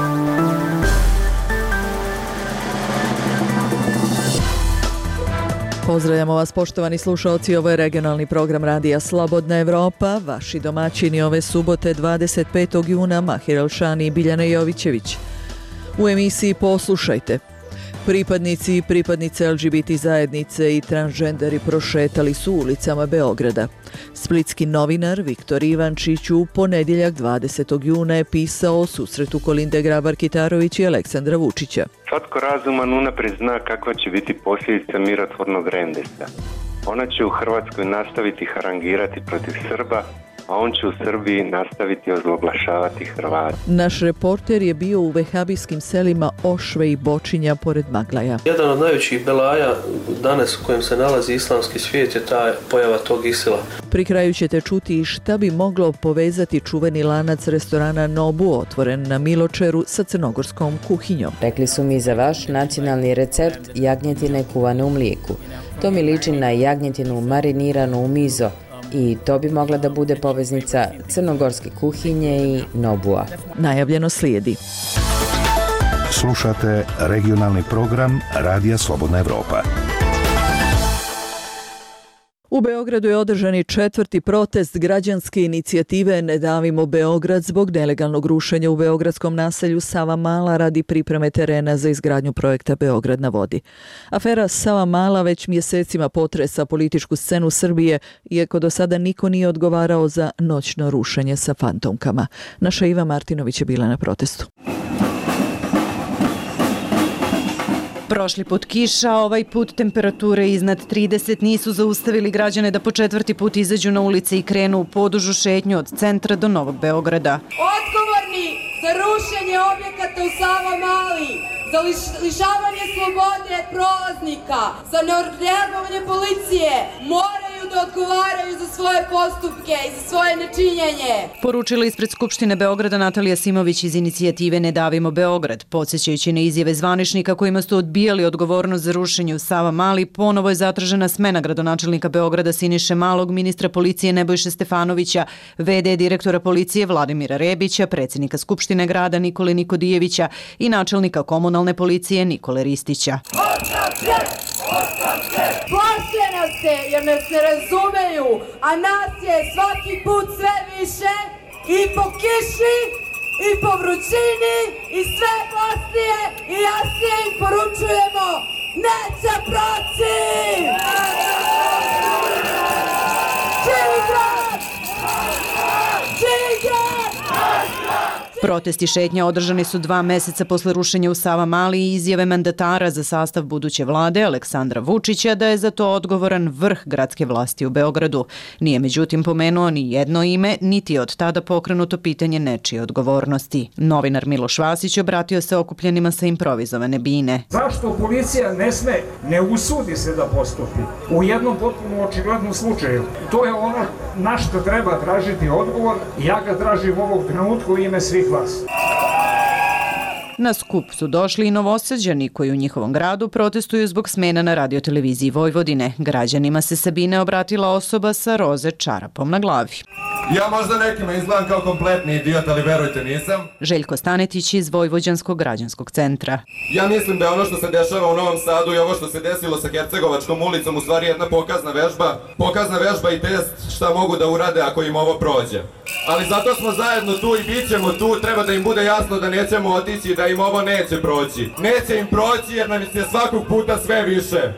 Pozdravljamo vas poštovani slušaoci, ovo je regionalni program Radija Slobodna Evropa. Vaši domaćini ove subote 25. juna Mahir Elšani i Biljana Jovićević. U emisiji poslušajte. Pripadnici i pripadnice LGBT zajednice i transgenderi prošetali su ulicama Beograda. Splitski novinar Viktor Ivančić u ponedjeljak 20. juna je pisao o susretu Kolinde Grabar-Kitarović i Aleksandra Vučića. Svatko razuman unaprijed zna kakva će biti posljedica mirotvornog rendesa. Ona će u Hrvatskoj nastaviti harangirati protiv Srba, a on će u Srbiji nastaviti ozloglašavati Hrvate. Naš reporter je bio u vehabijskim selima Ošve i Bočinja pored Maglaja. Jedan od najvećih belaja danas u kojem se nalazi islamski svijet je ta pojava tog Isila. Pri kraju ćete čuti i šta bi moglo povezati čuveni lanac restorana Nobu otvoren na Miločeru sa crnogorskom kuhinjom. Rekli su mi za vaš nacionalni recept jagnjetine kuvane u mlijeku. To mi liči na jagnjetinu mariniranu u mizo. I to bi mogla da bude poveznica crnogorske kuhinje i Nobua. Najavljeno slijedi. Slušate regionalni program Radija Slobodna Evropa. U Beogradu je održani 4. protest građanske inicijative Ne davimo Beograd zbog nelegalnog rušenja u beogradskom naselju Savamala radi pripreme terena za izgradnju projekta Beograd na vodi. Afera Savamala već mjesecima potresa političku scenu Srbije, iako do sada niko nije odgovarao za noćno rušenje sa fantomkama. Naša Iva Martinović je bila na protestu. Prošli put kiša, ovaj put temperature iznad 30 nisu zaustavili građane da po 4. put izađu na ulice i krenu u podužu šetnju od centra do Novog Beograda. Odgovorni za rušenje objekata u Savamali, za lišavanje slobode prolaznika, za neodreagovanje policije, moraju da odgovaraju za svoje postupke i za svoje nečinjenje. Poručila ispred Skupštine Beograda Natalija Simović iz inicijative Ne davimo Beograd. Podsjećajući na izjave zvaničnika kojima su odbijali odgovornost za rušenje u Savamali, ponovo je zatražena smena gradonačelnika Beograda Siniše Malog, ministra policije Nebojše Stefanovića, v.d. direktora policije Vladimira Rebića, predsjednika Skupštine grada Nikole Nikodijevića i načelnika komunalne policije Nikole Ristića. Plaše nas se jer nas ne razumeju, a nas je svaki put sve više i po kiši i po vrućini i sve glasnije i jasnije im poručujemo: neće proći! Živi grad! Živi grad! Protesti šetnja održani su 2 mjeseca posle rušenja u Savamali i izjave mandatara za sastav buduće vlade Aleksandra Vučića da je za to odgovoran vrh gradske vlasti u Beogradu. Nije međutim pomenuo ni jedno ime, niti je od tada pokrenuto pitanje nečije odgovornosti. Novinar Miloš Vasić obratio se okupljenima sa improvizovane bine. Zašto policija ne usudi se da postupi u jednom potpuno očiglednom slučaju? To je ono na što treba tražiti odgovor i ja ga tražim ovog trenutka u ime svih vas. Na skup su došli i Novosađani koji u njihovom gradu protestuju zbog smena na radioteleviziji Vojvodine. Građanima se Sabine obratila osoba sa roze čarapom na glavi. Ja možda nekima izgledam kao kompletni idiot, ali verujte nisam. Željko Stanetić iz Vojvođanskog građanskog centra. Ja mislim da je ono što se dešava u Novom Sadu i ovo što se desilo sa Hercegovačkom ulicom u stvari jedna pokazna vežba. Pokazna vežba i test šta mogu da urade ako im ovo prođe. Ali zato smo zajedno tu i bit ćemo tu, treba da im bude jasno da nećemo otići, da im ovo neće proći. Neće im proći jer nam je svakog puta sve više.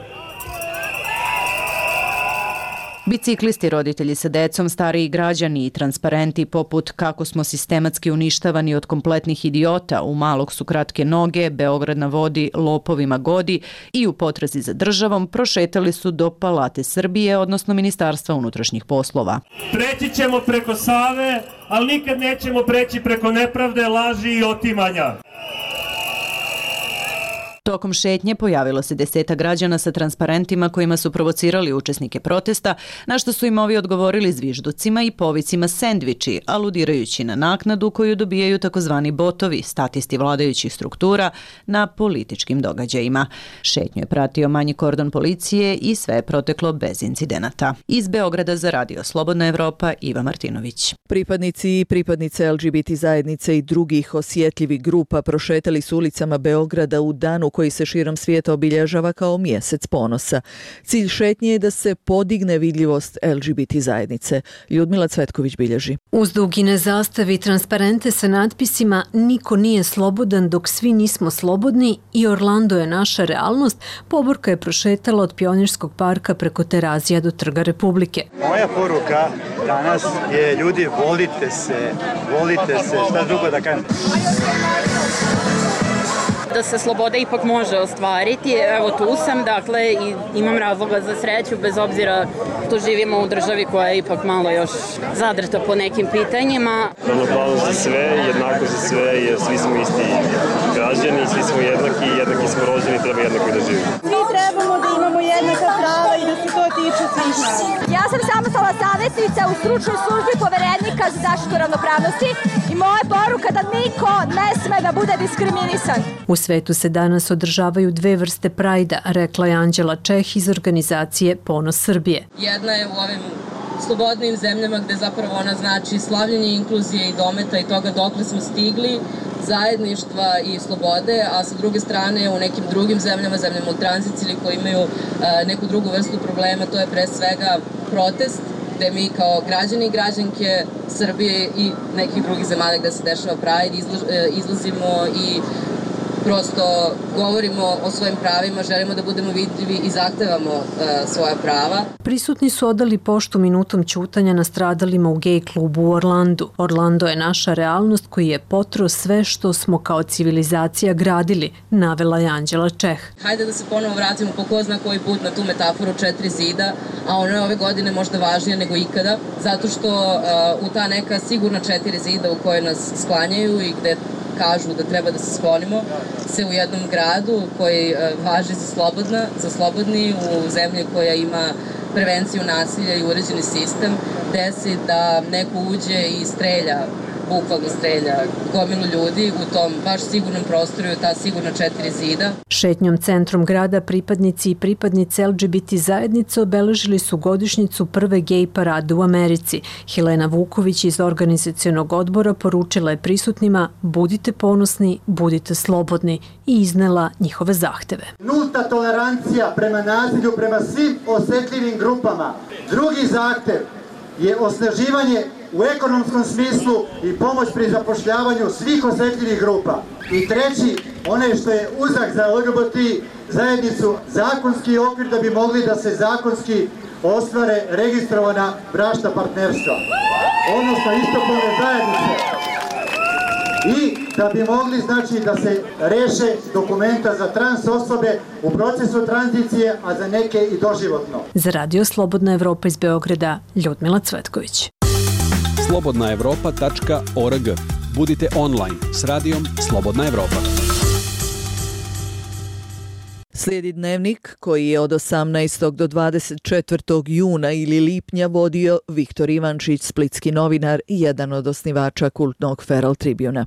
Biciklisti, roditelji sa decom, stariji građani i transparenti poput kako smo sistematski uništavani od kompletnih idiota, u malog su kratke noge, Beograd na vodi, lopovima godi i u potrazi za državom prošetali su do Palate Srbije, odnosno Ministarstva unutrašnjih poslova. Preći ćemo preko Save, ali nikad nećemo preći preko nepravde, laži i otimanja. Tokom šetnje pojavilo se 10 građana sa transparentima kojima su provocirali učesnike protesta, na što su im ovi odgovorili zvižducima i povicima sendviči, aludirajući na naknadu koju dobijaju takozvani botovi, statisti vladajućih struktura, na političkim događajima. Šetnju je pratio manji kordon policije i sve je proteklo bez incidenata. Iz Beograda za Radio Slobodna Evropa, Iva Martinović. Pripadnici i pripadnice LGBT zajednice i drugih osjetljivih grupa prošetali su ulicama Beograda u danu koji se širom svijeta obilježava kao mjesec ponosa. Cilj šetnje je da se podigne vidljivost LGBT zajednice. Ljudmila Cvetković bilježi. Uz dugine zastave i transparente sa natpisima "Niko nije slobodan dok svi nismo slobodni" i "Orlando je naša realnost", poborka je prošetala od Pionirskog parka preko Terazija do Trga Republike. Moja poruka danas je: ljudi, volite se, šta drugo da kažem. Da se sloboda ipak može ostvariti. Evo tu sam, dakle, i imam razloga za sreću, bez obzira što živimo u državi koja je ipak malo još zadrta po nekim pitanjima. Ravnopravnost za sve, jednako za sve, jer svi smo isti građani, svi smo jednaki smo rođeni, treba jednako da živimo. Svi trebamo da imamo jednaka prava i da se to tiče svih nas. Ja sam samostalna savjetnica u stručnoj službi poverenika za zaštitu ravnopravnosti i moja poruka da niko ne sme da bude diskriminisan. U svetu se danas održavaju 2 vrste prajda, rekla je Anđela Čeh iz organizacije Ponos Srbije. Jedna je u ovim slobodnim zemljama gde zapravo ona znači slavljenje inkluzije i dometa i toga dokle smo stigli, zajedništva i slobode, a sa druge strane u nekim drugim zemljama u tranziciji ili koji imaju neku drugu vrstu problema, to je pre svega protest, gde mi kao građani i građanke Srbije i nekih drugih zemalja gde se dešava Pride izlazimo i prosto govorimo o svojim pravima, želimo da budemo vidljivi i zahtevamo svoja prava. Prisutni su odali poštu minutom ćutanja nastradalima u gej klubu u Orlandu. Orlando je naša realnost koji je potro sve što smo kao civilizacija gradili, navela je Anđela Čeh. Hajde da se ponovo vratimo po ko zna koji put na tu metaforu 4 zida, a ona je ove godine možda važnija nego ikada, zato što u ta neka sigurna 4 zida u koje nas sklanjaju i gde kažu da treba da se sklonimo, se u jednom gradu koji važi za slobodni, u zemlji koja ima prevenciju nasilja i uređeni sistem, desi da neko uđe i bukvalno strelja gomilu ljudi u tom baš sigurnom prostoru, ta sigurna 4 zida. Šetnjom centrom grada pripadnici i pripadnice LGBT zajednice obeležili su godišnjicu prve gej parade u Americi. Helena Vuković iz organizacionog odbora poručila je prisutnima: budite ponosni, budite slobodni, i iznela njihove zahteve. Nulta tolerancija prema nasilju, prema svim osjetljivim grupama. Drugi zahtev je osnaživanje u ekonomskom smislu i pomoć pri zapošljavanju svih osjetljivih grupa. I treći, onaj što je uzak za LGBT zajednicu, zakonski okvir da bi mogli da se zakonski ostvare registrovana bračna partnerstva, odnosno istopolne zajednice. I da bi mogli, znači, da se reše dokumenta za trans osobe u procesu tranzicije, a za neke i doživotno. Za Radio Slobodna Evropa iz Beograda, Ljudmila Cvetković. slobodnaevropa.org. Budite online s radijom Slobodna Evropa. Slijedi dnevnik koji je od 18. do 24. juna ili lipnja vodio Viktor Ivančić, splitski novinar i jedan od osnivača kultnog Feral Tribuna.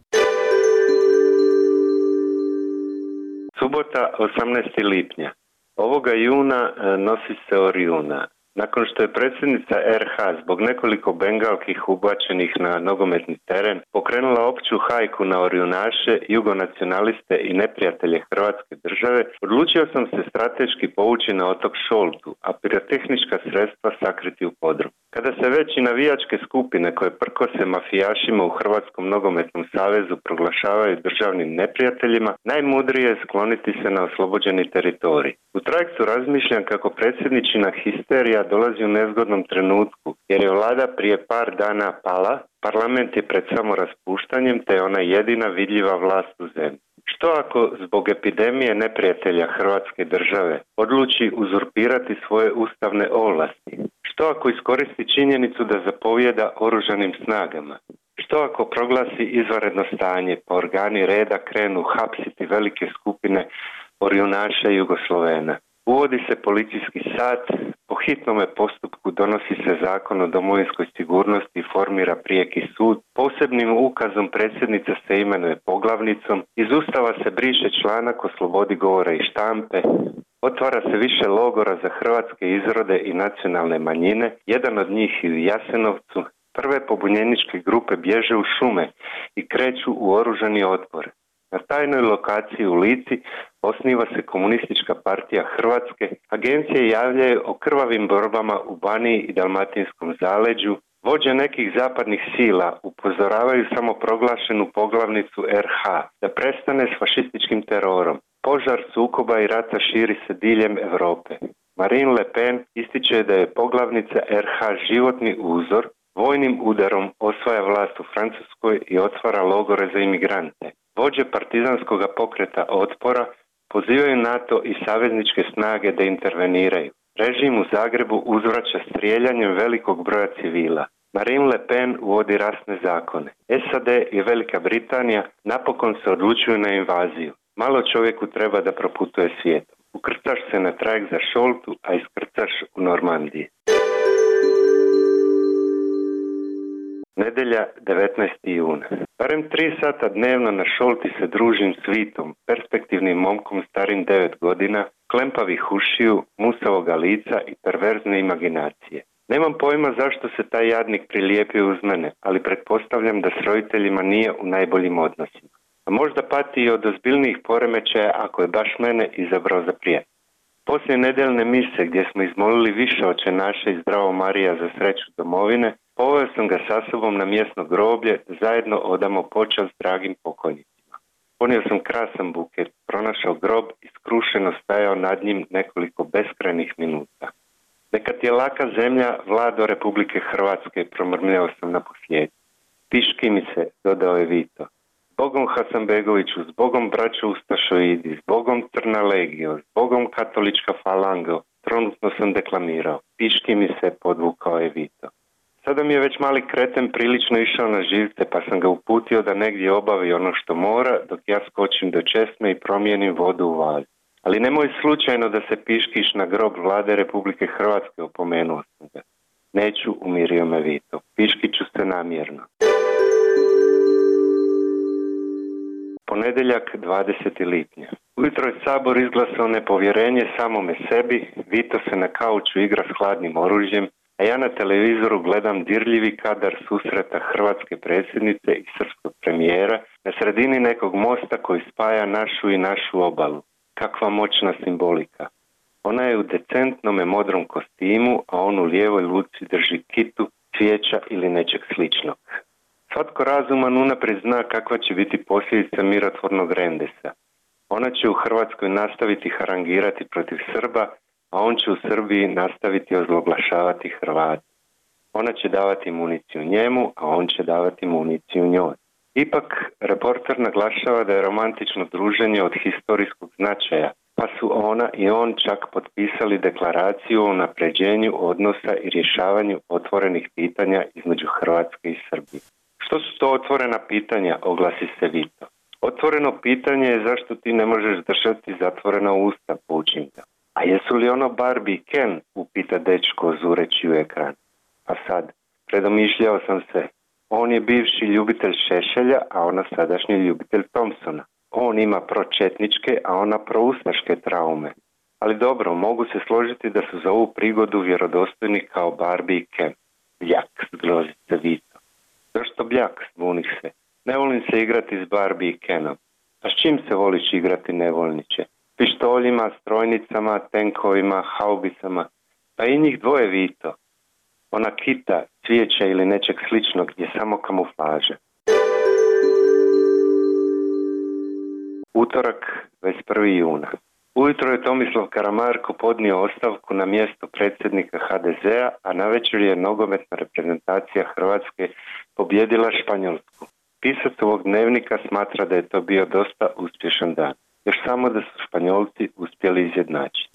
Subota, 18. lipnja. Ovoga juna nosi se Orijuna. Nakon što je predsjednica RH zbog nekoliko bengalkih ubačenih na nogometni teren pokrenula opću hajku na Orijunaše, jugonacionaliste i neprijatelje Hrvatske države, odlučio sam se strateški povući na otok Šoltu, a pirotehnička sredstva sakriti u podrum. Kada se već i navijačke skupine koje prkose mafijašima u Hrvatskom nogometnom savezu proglašavaju državnim neprijateljima, najmudrije je skloniti se na oslobođeni teritorij. U trajektu razmišljam kako predsjedničina histerija dolazi u nezgodnom trenutku, jer je vlada prije par dana pala, parlament je pred samoraspuštanjem, te je ona jedina vidljiva vlast u zemlji. Što ako zbog epidemije neprijatelja Hrvatske države odluči uzurpirati svoje ustavne ovlasti? Što ako iskoristi činjenicu da zapovjeda oružanim snagama? Što ako proglasi izvanredno stanje, pa organi reda krenu hapsiti velike skupine orjunaša Jugoslovena. Uvodi se policijski sat, po hitnome postupku donosi se zakon o domovinskoj sigurnosti i formira prijeki sud, posebnim ukazom predsjednica se imenuje poglavnicom, iz Ustava se briše članak o slobodi govora i štampe, otvara se više logora za hrvatske izrode i nacionalne manjine, jedan od njih i u Jasenovcu. Prve pobunjeničke grupe bježe u šume i kreću u oružani otpor. Na tajnoj lokaciji u Lici osniva se Komunistička partija Hrvatske, agencije javljaju o krvavim borbama u Baniji i Dalmatinskom zaleđu, vođe nekih zapadnih sila upozoravaju samo proglašenu poglavnicu RH da prestane s fašističkim terorom. Požar sukoba i rata širi se diljem Europe. Marine Le Pen ističe da je poglavnica RH životni uzor, vojnim udarom osvaja vlast u Francuskoj i otvara logore za imigrante. Vođe partizanskog pokreta otpora pozivaju NATO i savezničke snage da interveniraju. Režim u Zagrebu uzvraća strijeljanjem velikog broja civila. Marine Le Pen uvodi rasne zakone. SAD i Velika Britanija napokon se odlučuju na invaziju. Malo čovjeku treba da proputuje svijetom. Ukrcaš se na trajekt za Šoltu, a iskrcaš u Normandiji. Nedelja, 19. juna. Barem 3 sata dnevno na Šolti se družim s Vitom, perspektivnim momkom starim 9 godina, klempavih ušiju, musavoga lica i perverzne imaginacije. Nemam pojma zašto se taj jadnik prilijepio uz mene, ali pretpostavljam da s roditeljima nije u najboljim odnosima. A možda pati i od ozbiljnijih poremećaja ako je baš mene izabrao za prijatelja. Poslije nedeljne mise gdje smo izmolili više Oče naše i Zdravo Marija za sreću domovine, poveo sam ga sa sobom na mjesno groblje, zajedno odamo počast dragim pokojnicima. Ponio sam krasan buket, pronašao grob i skrušeno stajao nad njim nekoliko beskrajnih minuta. Neka ti je laka zemlja, Vlado Republike Hrvatske, promrmljao sam na posljednju. Piški mi se, dodao je Vito. Zbogom Hasanbegoviću, zbogom braćo Ustašoidi, zbogom Crna legio, zbogom Katolička falango, trenutno sam deklamirao. Piški mi se, podvukao je Vito. Sada mi je već mali kreten prilično išao na živce, pa sam ga uputio da negdje obavi ono što mora, dok ja skočim do česme i promijenim vodu u vazu. Ali nemoj slučajno da se piškiš na grob Vlade Republike Hrvatske, opomenuo sam ga. Neću, umirio me Vito. Piškiću se namjerno. Ponedjeljak, 20. lipnja. Ujutro je Sabor izglasao nepovjerenje samome sebi, Vito se na kauču igra s hladnim oružjem, a ja na televizoru gledam dirljivi kadar susreta hrvatske predsjednice i srpskog premijera na sredini nekog mosta koji spaja našu i našu obalu. Kakva moćna simbolika. Ona je u decentnome modrom kostimu, a on u lijevoj luci drži kitu, cvijeća ili nečeg sličnog. Svatko razuman unaprijed zna kakva će biti posljedica mirotvornog rendesa. Ona će u Hrvatskoj nastaviti harangirati protiv Srba, a on će u Srbiji nastaviti ozloglašavati Hrvate. Ona će davati municiju njemu, a on će davati municiju njoj. Ipak, reporter naglašava da je romantično druženje od historijskog značaja, pa su ona i on čak potpisali deklaraciju o unapređenju odnosa i rješavanju otvorenih pitanja između Hrvatske i Srbije. Što su to otvorena pitanja, oglasi se Vito. Otvoreno pitanje je zašto ti ne možeš držati zatvorena usta, poučim ga. A jesu li ono Barbie i Ken, upita dečko zureći u ekran. A sad, predomišljao sam se, on je bivši ljubitelj Šešelja, a ona sadašnji ljubitelj Thompsona. On ima pročetničke, a ona proustaške traume. Ali dobro, mogu se složiti da su za ovu prigodu vjerodostojni kao Barbie i Ken. Bljak, zgrozi se Vito. Zašto bljak, zbunih se? Ne volim se igrati s Barbie i Kenom. A s čim se voliš igrati, nevoljniče? Pištoljima, strojnicama, tenkovima, haubicama. Pa i njih dvoje, Vito. Ona kita, cvijeća ili nečeg sličnog je samo kamuflaža. Utorak, 21. juna. Ujutro je Tomislav Karamarko podnio ostavku na mjesto predsjednika HDZ-a, a navečer je nogometna reprezentacija Hrvatske pobjedila Španjolsku. Pisac ovog dnevnika smatra da je to bio dosta uspješan dan. Još samo da su Španjolci uspjeli izjednačiti.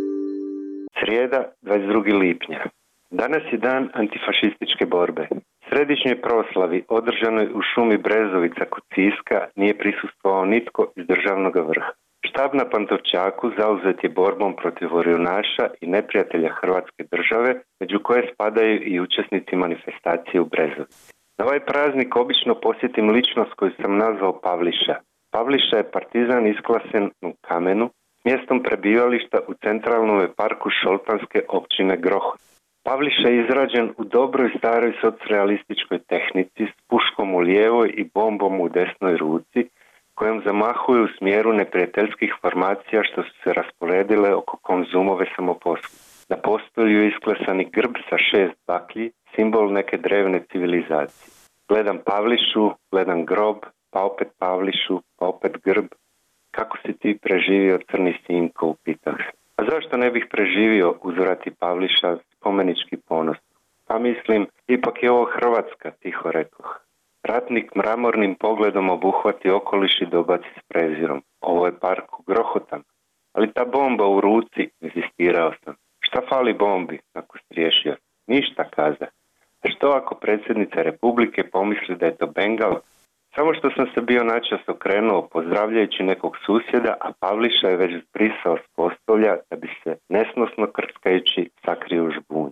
Srijeda, 22. lipnja. Danas je dan antifašističke borbe. Središnjoj proslavi održanoj u šumi Brezovica kod Siska nije prisustvovao nitko iz državnog vrha. Štab na Pantovčaku zauzet je borbom protiv orjunaša i neprijatelja Hrvatske države, među koje spadaju i učesnici manifestacije u Brezovici. Na ovaj praznik obično posjetim ličnost koju sam nazvao Pavliša. Pavliša je partizan isklasen u kamenu, mjestom prebivališta u centralnom parku Šoltanske općine Grohot. Pavliša je izrađen u dobroj staroj socrealističkoj tehnici s puškom u lijevoj i bombom u desnoj ruci, kojom zamahuju u smjeru neprijateljskih formacija što su se rasporedile oko Konzumove samoposluge. Na postolju je isklesani grb sa 6 baklji, simbol neke drevne civilizacije. Gledam Pavlišu, gledam grob, pa opet Pavlišu, pa opet grb. Kako si ti preživio, crni sinko, upitah se. A zašto ne bih preživio, uzvrati Pavliša, spomenički ponos? Pa mislim, ipak je ovo Hrvatska, tiho rekoh. Ratnik mramornim pogledom obuhvati okoliš i dobaci s prezirom. Ovo je park u Grohotam. Ali ta bomba u ruci, inzistirao sam. Šta fali bombi, ako si riješio? Ništa, kaza. Što ako predsjednica Republike pomisli da je to Bengal? Samo što sam se bio načas okrenuo pozdravljajući nekog susjeda, a Pavliša je već zbrisao s postolja da bi se nesnosno krckajući sakrio u žbunj.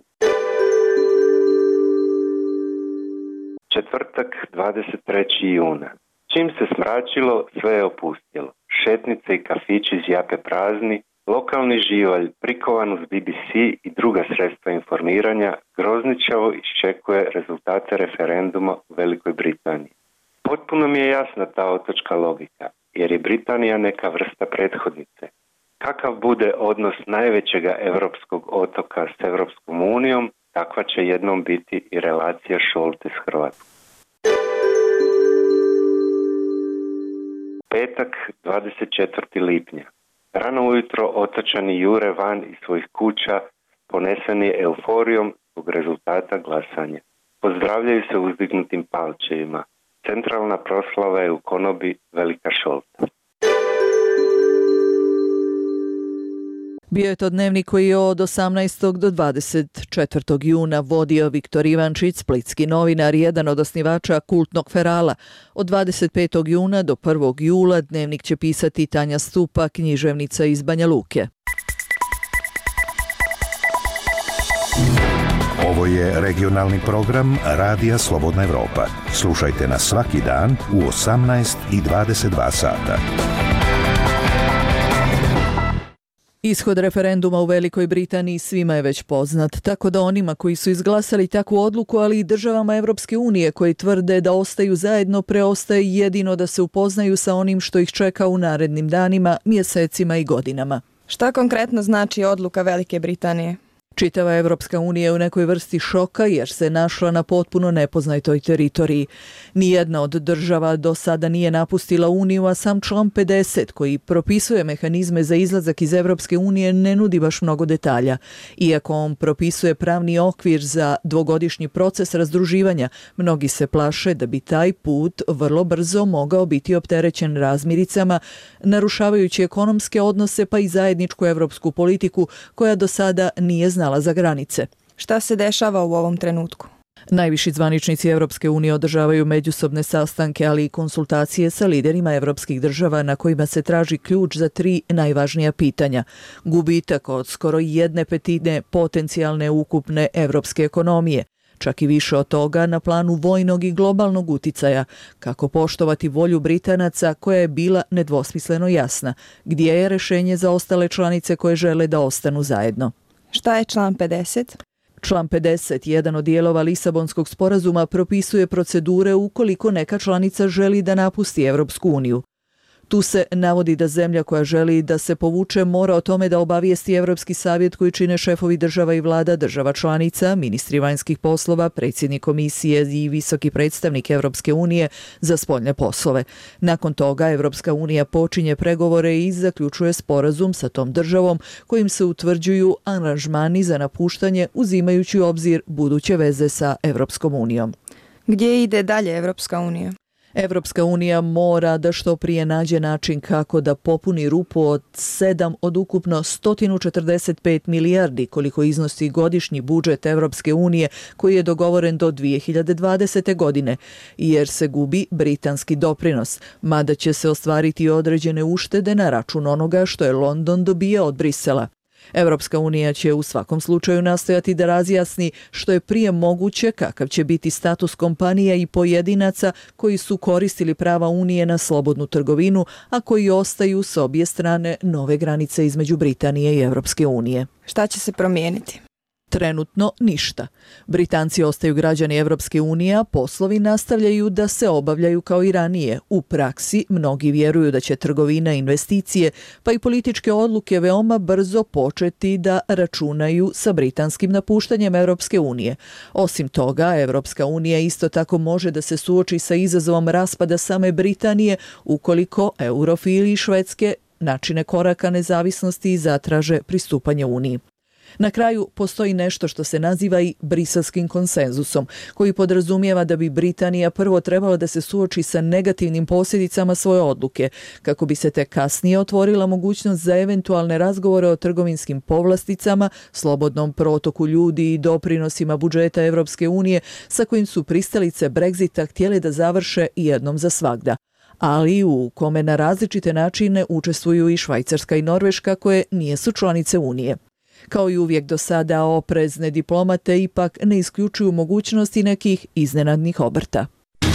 Četvrtak, 23. juna. Čim se smračilo, sve je opustilo. Šetnice i kafići zjape prazni, lokalni živalj prikovan uz BBC i druga sredstva informiranja grozničavo iščekuje rezultate referenduma u Velikoj Britaniji. Potpuno mi je jasna ta otočka logika, jer je Britanija neka vrsta prethodnice. Kakav bude odnos najvećega europskog otoka s Europskom unijom, takva će jednom biti i relacija Šolte s Hrvatskom. Petak, 24. lipnja. Rano ujutro otočani jure van iz svojih kuća, poneseni euforijom zbog rezultata glasanja. Pozdravljaju se uzdignutim palčevima. Centralna proslava je u konobi Velika Šolta. Bio je to dnevnik koji je od 18. do 24. juna vodio Viktor Ivančić, splitski novinar, jedan od osnivača kultnog Ferala. Od 25. juna do 1. jula dnevnik će pisati Tanja Stupa, književnica iz Banja Luke. Ovo je regionalni program Radija Slobodna Evropa. Slušajte nas svaki dan u 18 i 22 sata. Ishod referenduma u Velikoj Britaniji svima je već poznat, tako da onima koji su izglasali takvu odluku, ali i državama Evropske unije koji tvrde da ostaju zajedno, preostaje jedino da se upoznaju sa onim što ih čeka u narednim danima, mjesecima i godinama. Šta konkretno znači odluka Velike Britanije? Čitava Evropska unija je u nekoj vrsti šoka jer se našla na potpuno nepoznatoj teritoriji. Nijedna od država do sada nije napustila Uniju, a sam član 50 koji propisuje mehanizme za izlazak iz Evropske unije ne nudi baš mnogo detalja. Iako on propisuje pravni okvir za dvogodišnji proces razdruživanja, mnogi se plaše da bi taj put vrlo brzo mogao biti opterećen razmiricama, narušavajući ekonomske odnose pa i zajedničku evropsku politiku koja do sada nije znala za granice. Šta se dešava u ovom trenutku? Najviši zvaničnici Evropske unije održavaju međusobne sastanke, ali i konsultacije sa liderima evropskih država na kojima se traži ključ za 3 najvažnija pitanja. Gubitak od skoro 1/5 potencijalne ukupne evropske ekonomije, čak i više od toga na planu vojnog i globalnog uticaja, kako poštovati volju Britanaca koja je bila nedvosmisleno jasna, gdje je rješenje za ostale članice koje žele da ostanu zajedno. Šta je član 50? Član 50, jedan od dijelova Lisabonskog sporazuma, propisuje procedure ukoliko neka članica želi da napusti Evropsku uniju. Tu se navodi da zemlja koja želi da se povuče mora o tome da obavijesti Evropski savjet koji čine šefovi država i vlada država članica, ministri vanjskih poslova, predsjednik komisije i visoki predstavnik Evropske unije za spoljne poslove. Nakon toga Evropska unija počinje pregovore i zaključuje sporazum sa tom državom kojim se utvrđuju aranžmani za napuštanje uzimajući u obzir buduće veze sa Evropskom unijom. Gdje ide dalje Evropska unija? Evropska unija mora da što prije nađe način kako da popuni rupu od 7 od ukupno 145 milijardi koliko iznosi godišnji budžet Evropske unije koji je dogovoren do 2020. godine, jer se gubi britanski doprinos, mada će se ostvariti određene uštede na račun onoga što je London dobio od Brisela. Evropska unija će u svakom slučaju nastojati da razjasni što je prije moguće kakav će biti status kompanija i pojedinaca koji su koristili prava Unije na slobodnu trgovinu, a koji ostaju s obje strane nove granice između Britanije i Evropske unije. Šta će se promijeniti? Trenutno ništa. Britanci ostaju građani Evropske unije, a poslovi nastavljaju da se obavljaju kao i ranije. U praksi mnogi vjeruju da će trgovina, investicije pa i političke odluke veoma brzo početi da računaju sa britanskim napuštanjem Evropske unije. Osim toga, Evropska unija isto tako može da se suoči sa izazovom raspada same Britanije ukoliko eurofili Švedske načine koraka nezavisnosti i zatraže pristupanje Uniji. Na kraju postoji nešto što se naziva i briselskim konsenzusom, koji podrazumijeva da bi Britanija prvo trebala da se suoči sa negativnim posljedicama svoje odluke, kako bi se te kasnije otvorila mogućnost za eventualne razgovore o trgovinskim povlasticama, slobodnom protoku ljudi i doprinosima budžeta Evropske unije sa kojim su pristalice Brexita htjele da završe jednom za svagda, ali u kome na različite načine učestvuju i Švajcarska i Norveška koje nijesu članice Unije. Kao i uvijek do sada, oprezne diplomate ipak ne isključuju mogućnosti nekih iznenadnih obrta.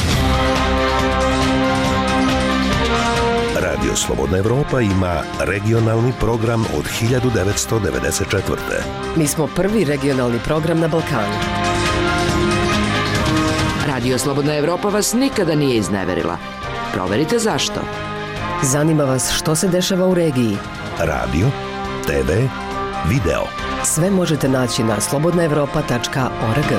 Radio Slobodna Evropa ima regionalni program od 1994. Mi smo prvi regionalni program na Balkanu. Radio Slobodna Evropa vas nikada nije izneverila. Proverite zašto. Zanima vas što se dešava u regiji. Radio, TV, video. Sve možete naći na slobodnaevropa.org.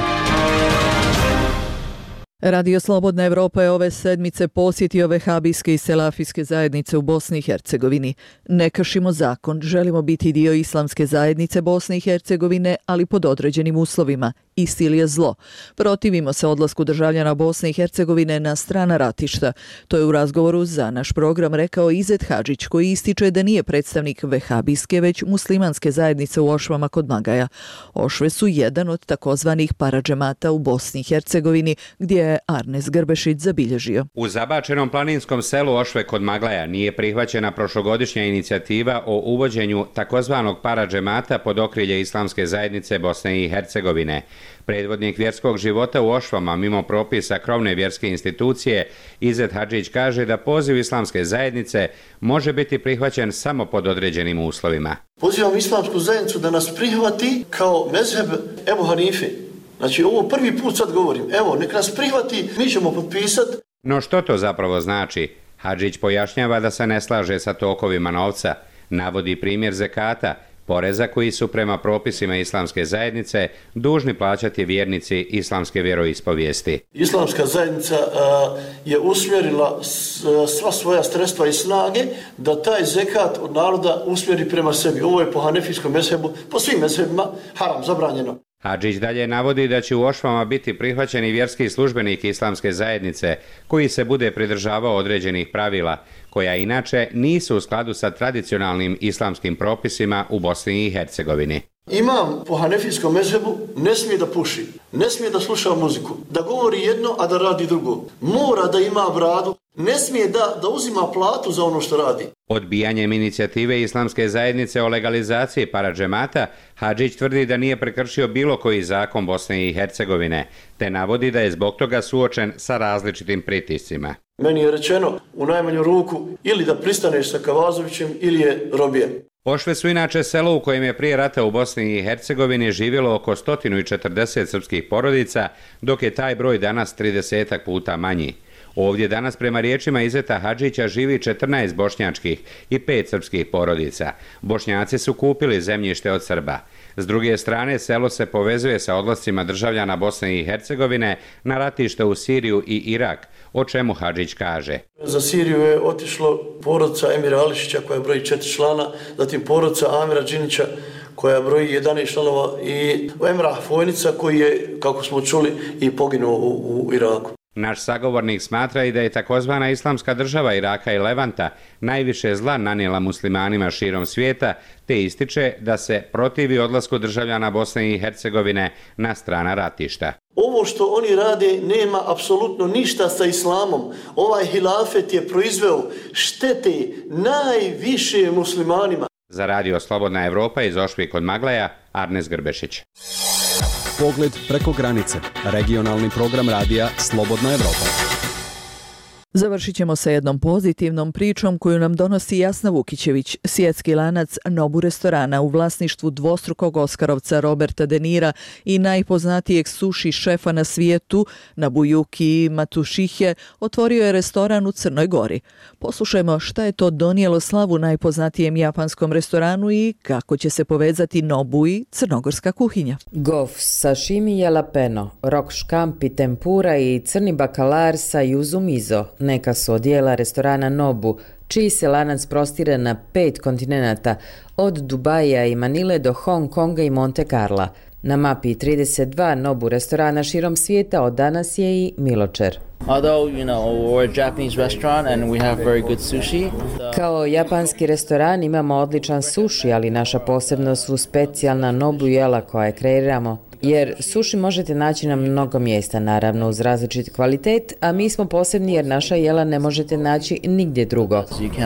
Radio Slobodna Evropa je ove sedmice posjetio vehabijske i selafijske zajednice u Bosni i Hercegovini. Ne kršimo zakon, želimo biti dio islamske zajednice Bosne i Hercegovine, ali pod određenim uslovima. Istil je zlo. Protivimo se odlasku državljana Bosne i Hercegovine na strana ratišta. To je u razgovoru za naš program rekao Izet Hadžić, koji ističe da nije predstavnik vehabijske, već muslimanske zajednice u Ošvama kod Magaja. Ošve su jedan od takozvanih paradžemata u Bosni i Hercegovini, gdje je Arnes Grbešić zabilježio. U zabačenom planinskom selu Ošve kod Maglaja nije prihvaćena prošlogodišnja inicijativa o uvođenju takozvanog paradžemata pod okrilje islamske zajednice Bosne i Hercegovine. Predvodnik vjerskog života u Ošvama, mimo propisa krovne vjerske institucije, Izet Hadžić kaže da poziv islamske zajednice može biti prihvaćen samo pod određenim uslovima. Pozivam islamsku zajednicu da nas prihvati kao mezheb Ebu Hanife. Znači, ovo prvi put sad govorim. Evo, nek nas prihvati, mi ćemo potpisati. No što to zapravo znači? Hadžić pojašnjava da se ne slaže sa tokovima novca. Navodi primjer zekata, poreza koji su prema propisima islamske zajednice dužni plaćati vjernici islamske vjeroispovijesti. Islamska zajednica je usmjerila sva svoja sredstva i snage da taj zekat od naroda usmjeri prema sebi. Ovo je po hanefijskom mezhebu, po svim mezhebima haram, zabranjeno. Hadžić dalje navodi da će u Ošvama biti prihvaćeni vjerski službenik islamske zajednice koji se bude pridržavao određenih pravila, koja inače nisu u skladu sa tradicionalnim islamskim propisima u Bosni i Hercegovini. Imam po hanefijskom mezhebu ne smije da puši, ne smije da sluša muziku, da govori jedno, a da radi drugo. Mora da ima bradu, ne smije da uzima platu za ono što radi. Odbijanjem inicijative islamske zajednice o legalizaciji paradžemata, Hadžić tvrdi da nije prekršio bilo koji zakon Bosne i Hercegovine, te navodi da je zbog toga suočen sa različitim pritiscima. Meni je rečeno u najmanju ruku ili da pristaneš sa Kavazovićem ili je robija. Ošve su inače selo u kojem je prije rata u Bosni i Hercegovini živjelo oko 140 srpskih porodica, dok je taj broj danas 30 puta manji. Ovdje danas prema riječima Izeta Hadžića živi 14 bošnjačkih i 5 srpskih porodica. Bošnjaci su kupili zemljište od Srba. S druge strane, selo se povezuje sa odlascima državljana Bosne i Hercegovine na ratište u Siriju i Irak, o čemu Hadžić kaže. Za Siriju je otišlo porodica Emira Ališića koja broji 4 člana, zatim porodica Amira Džinića koja broji 11 članova i Emrah Fojnica koji je, kako smo čuli, i poginuo u Iraku. Naš sagovornik smatra i da je takozvana islamska država Iraka i Levanta najviše zla nanijela muslimanima širom svijeta, te ističe da se protivi odlasku državljana Bosne i Hercegovine na strana ratišta. Ovo što oni rade nema apsolutno ništa sa islamom. Ovaj hilafet je proizveo štete najviše muslimanima. Za Radio Slobodna Evropa iz Ošvi kod Maglaja, Arnes Grbešić. Pogled preko granice. Regionalni program radija Slobodna Evropa. Završit ćemo sa jednom pozitivnom pričom koju nam donosi Jasna Vukićević. Svjetski lanac Nobu restorana u vlasništvu dvostrukog Oskarovca Roberta De Nira i najpoznatijeg suši šefa na svijetu Nobuyuki Matsushige otvorio je restoran u Crnoj Gori. Poslušajmo šta je to donijelo slavu najpoznatijem japanskom restoranu i kako će se povezati Nobu i crnogorska kuhinja. Gof, sashimi jalapeno, rok škampi, tempura i crni bakalar sa yuzu mizo neka su odjela restorana Nobu, čiji se lanac prostire na 5 kontinenata, od Dubaja i Manile do Hong Konga i Monte Carla. Na mapi 32 Nobu restorana širom svijeta od danas je i Miločer. Kao japanski restoran imamo odličan suši, ali naša posebnost su specijalna Nobu jela koje kreiramo. Jer suši možete naći na mnogo mjesta, naravno uz različit kvalitet, a mi smo posebni jer naša jela ne možete naći nigdje drugo.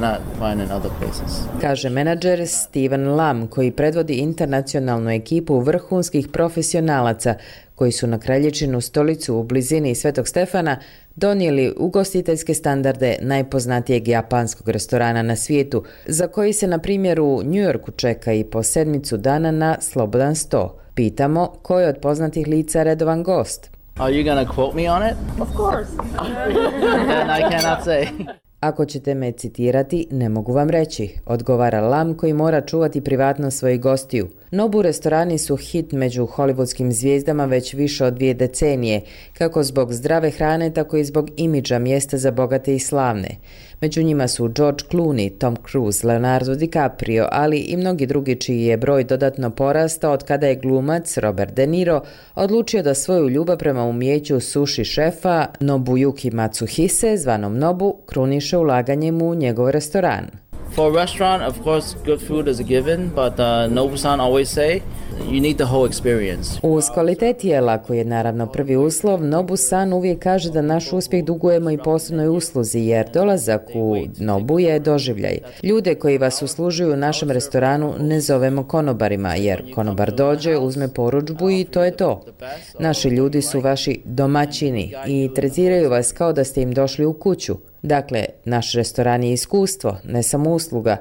Kaže menadžer Steven Lam, koji predvodi internacionalnu ekipu vrhunskih profesionalaca koji su na Kralječinu stolicu u blizini Svetog Stefana donijeli ugostiteljske standarde najpoznatijeg japanskog restorana na svijetu, za koji se na primjer u New Yorku čeka i po 7 dana na slobodan sto. Pitamo ko je od poznatih lica redovan gost. Are you gonna quote me on it? Of course. Then I cannot say. Ako ćete me citirati, ne mogu vam reći, odgovara Lam koji mora čuvati privatnost svojih gostiju. Nobu restorani su hit među hollywoodskim zvijezdama već više od 2 decenije, kako zbog zdrave hrane, tako i zbog imidža mjesta za bogate i slavne. Među njima su George Clooney, Tom Cruise, Leonardo DiCaprio, ali i mnogi drugi čiji je broj dodatno porastao od kada je glumac Robert De Niro odlučio da svoju ljubav prema umijeću suši šefa Nobuyuki Matsuhise, zvanom Nobu, kruniše ulaganjem u njegov restoran. For a restaurant, of course, good food is a given, but Nobu-san always say you need the whole experience. Uz kvalitet jela, koji je naravno prvi uslov, Nobu-san uvijek kaže da naš uspjeh dugujemo i posebnoj usluzi, jer dolazak u Nobu je doživljaj. Ljude koji vas uslužuju u našem restoranu ne zovemo konobarima, jer konobar dođe, uzme porudžbu i to je to. Naši ljudi su vaši domaćini i tretiraju vas kao da ste im došli u kuću. Dakle, naš restoran je iskustvo, ne samo usluga.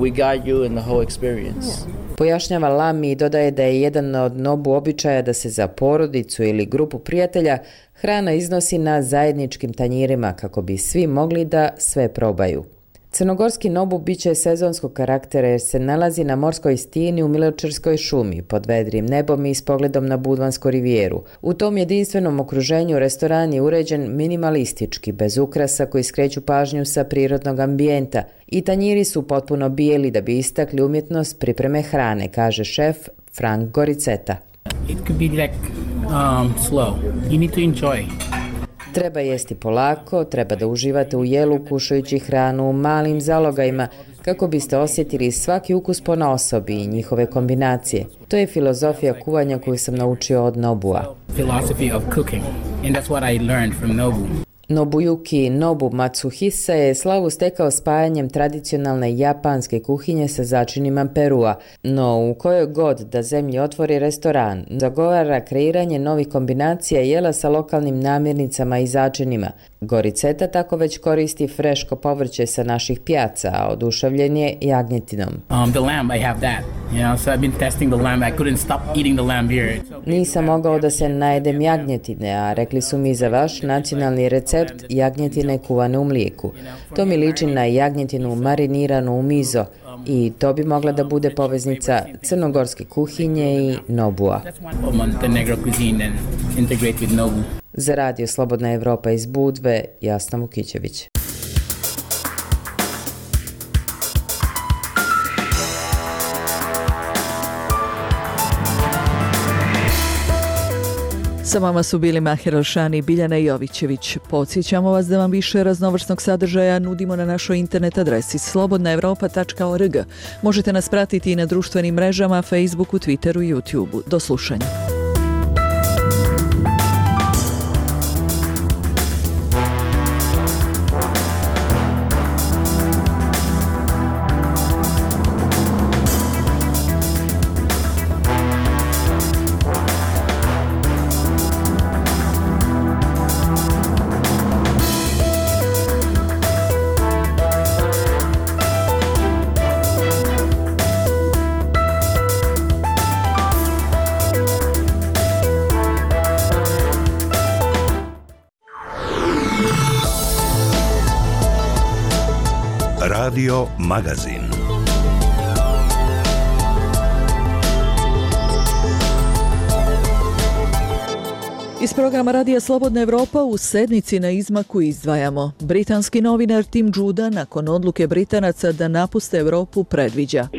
Pojašnjava Lam i dodaje da je jedan od Nobu običaja da se za porodicu ili grupu prijatelja hrana iznosi na zajedničkim tanjirima kako bi svi mogli da sve probaju. Crnogorski Nobu bit će sezonskog karaktera jer se nalazi na morskoj stijeni u Miločerskoj šumi, pod vedrim nebom i s pogledom na Budvansku rivijeru. U tom jedinstvenom okruženju restoran je uređen minimalistički, bez ukrasa koji skreću pažnju sa prirodnog ambijenta i tanjiri su potpuno bijeli da bi istakli umjetnost pripreme hrane, kaže šef Frank Goriceta. It could be like slow. You need to enjoy. Treba jesti polako, treba da uživate u jelu kušajući hranu u malim zalogajima kako biste osjetili svaki ukus ponaosob i njihove kombinacije. To je filozofija kuvanja koju sam naučio od Nobua. Philosophy of cooking, and that's what I learned from Nobu. Nobuyuki Nobu Matsuhisa je slavu stekao spajanjem tradicionalne japanske kuhinje sa začinima Perua, no u kojoj god da zemlji otvori restoran, zagovara kreiranje novih kombinacija jela sa lokalnim namirnicama i začinima. Goriceta tako već koristi freško povrće sa naših pijaca, a oduševljen je jagnjetinom. The lamb, I have that. So I've been testing the lamb. I couldn't stop eating the lamb here. Nisam mogao da se najedem jagnjetine, a rekli su mi za vaš nacionalni recept jagnjetine kuvane u mlijeku. To mi liči na jagnjetinu mariniranu u mizo i to bi mogla da bude poveznica crnogorske kuhinje i Nobua. Za Radio Slobodna Evropa iz Budve, Jasna Vukićević. Sa vama su bili Mahir El-Shani i Biljana Jovićević. Podsjećamo vas da vam više raznovrsnog sadržaja nudimo na našoj internet adresi slobodnaevropa.org. Možete nas pratiti i na društvenim mrežama, Facebooku, Twitteru i YouTubeu. Do slušanja. Radio Magazin. Iz programa Radija Slobodna Evropa u sednici na izmaku izdvajamo. Britanski novinar Tim Judah nakon odluke Britanaca da napuste Evropu predviđa.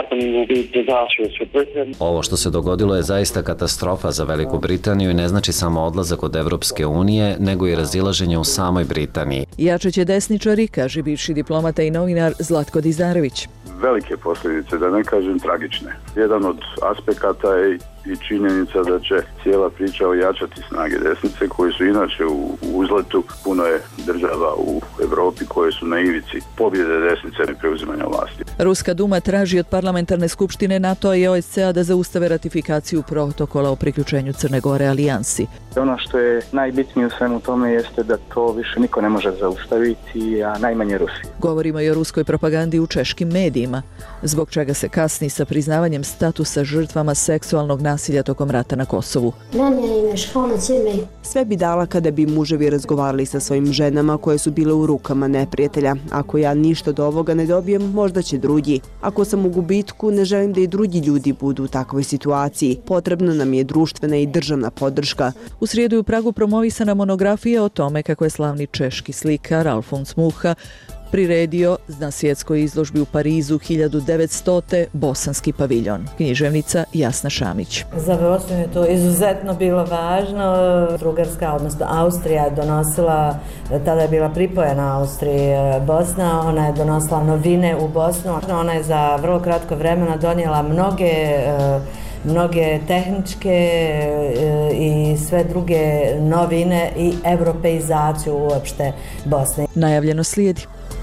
Ovo što se dogodilo je zaista katastrofa za Veliku Britaniju i ne znači samo odlazak od Evropske unije, nego i razilaženje u samoj Britaniji. Jačaće desničari, kaže bivši diplomata i novinar Zlatko Dizarević. Velike posljedice, da ne kažem tragične. Jedan od aspekata je i činjenica da će cijela priča ojačati snage desnice koji su inače u uzletu. Puno je država u Evropi koje su na ivici pobjede desnice i preuzimanja vlasti. Ruska Duma traži od parlamentarne skupštine NATO-a i OSCE-a da zaustave ratifikaciju protokola o priključenju Crne Gore alijansi. Ono što je najbitnije u svemu tome jeste da to više niko ne može zaustaviti, a najmanje Rusija. Govorimo i o ruskoj propagandi u češkim medijima, zbog čega se kasni sa priznavanjem statusa žrtvama seksualnog nasilja tokom rata na Kosovu. Sve bi dala kada bi muževi razgovarali sa svojim ženama koje su bile u rukama neprijatelja. Ako ja ništa od ovoga ne dobijem, možda će drugi. Ako sam u gubitku, ne želim da i drugi ljudi budu u takvoj situaciji. Potrebna nam je društvena i državna podrška. U srijedu u Pragu promovisana monografija o tome kako je slavni češki slikar Alfons Mucha priredio na svjetskoj izložbi u Parizu 1900. Bosanski paviljon. Književnica Jasna Šamić. Za Bosnu je to izuzetno bilo važno. Bugarska, odnosno Austrija je donosila, tada je bila pripojena Austriji Bosna, ona je donosila novine u Bosnu. Ona je za vrlo kratko vremena donijela mnoge tehničke i sve druge novine i europeizaciju uopšte Bosne. Najavljeno slijedi.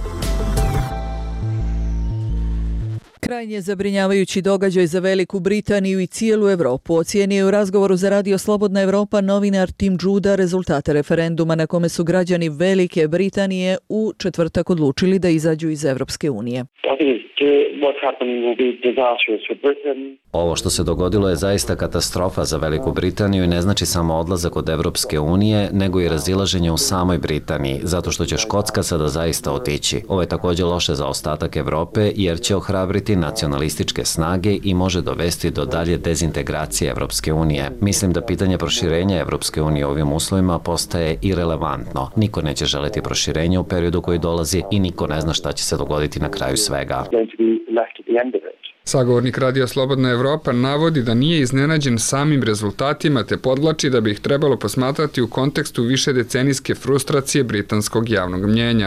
Krajnje zabrinjavajući događaj za Veliku Britaniju i cijelu Evropu ocijenio u razgovoru za Radio Slobodna Evropa novinar Tim Judah rezultate referenduma na kome su građani Velike Britanije u četvrtak odlučili da izađu iz Evropske unije. Ovo što se dogodilo je zaista katastrofa za Veliku Britaniju i ne znači samo odlazak od Evropske unije, nego i razilaženje u samoj Britaniji, zato što će Škotska sada zaista otići. Ovo je također loše za ostatak Evrope, jer će ohrabriti nacionalističke snage i može dovesti do dalje dezintegracije Evropske unije. Mislim da pitanje proširenja Evropske unije u ovim uslovima postaje irelevantno. Niko neće želiti proširenje u periodu koji dolazi i niko ne zna šta će se dogoditi na kraju svega. Sagovornik Radija Slobodna Evropa navodi da nije iznenađen samim rezultatima te podvlači da bi ih trebalo posmatrati u kontekstu višedecenijske frustracije britanskog javnog mnjenja.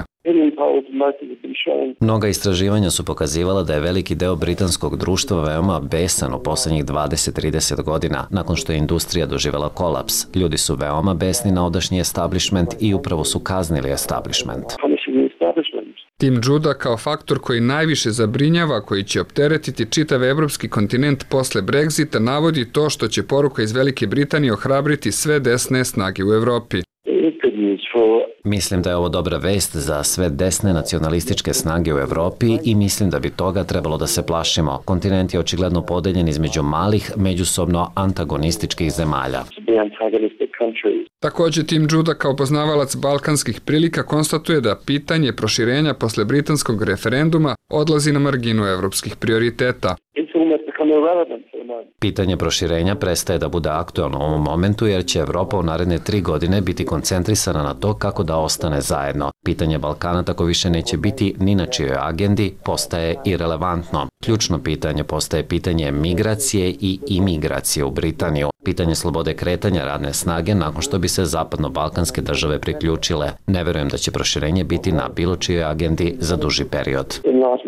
Mnoga istraživanja su pokazivala da je veliki deo britanskog društva veoma besan u posljednjih 20-30 godina, nakon što je industrija doživjela kolaps. Ljudi su veoma besni na odašnji establishment i upravo su kaznili establishment. Tim Judah kao faktor koji najviše zabrinjava, koji će opteretiti čitav evropski kontinent posle Brexita, navodi to što će poruka iz Velike Britanije ohrabriti sve desne snage u Evropi. Mislim da je ovo dobra vest za sve desne nacionalističke snage u Evropi i mislim da bi toga trebalo da se plašimo. Kontinent je očigledno podeljen između malih, međusobno antagonističkih zemalja. Također Tim Judah kao poznavalac balkanskih prilika konstatuje da pitanje proširenja posle britanskog referenduma odlazi na marginu evropskih prioriteta. Pitanje proširenja prestaje da bude aktualno u ovom momentu jer će Evropa u naredne 3 godine biti koncentrisana na to kako da ostane zajedno. Pitanje Balkana tako više neće biti ni na čijoj agendi, postaje irelevantno. Ključno pitanje postaje pitanje migracije i imigracije u Britaniju. Pitanje slobode kretanja radne snage nakon što bi se zapadno-balkanske države priključile. Ne verujem da će proširenje biti na bilo čijoj agendi za duži period.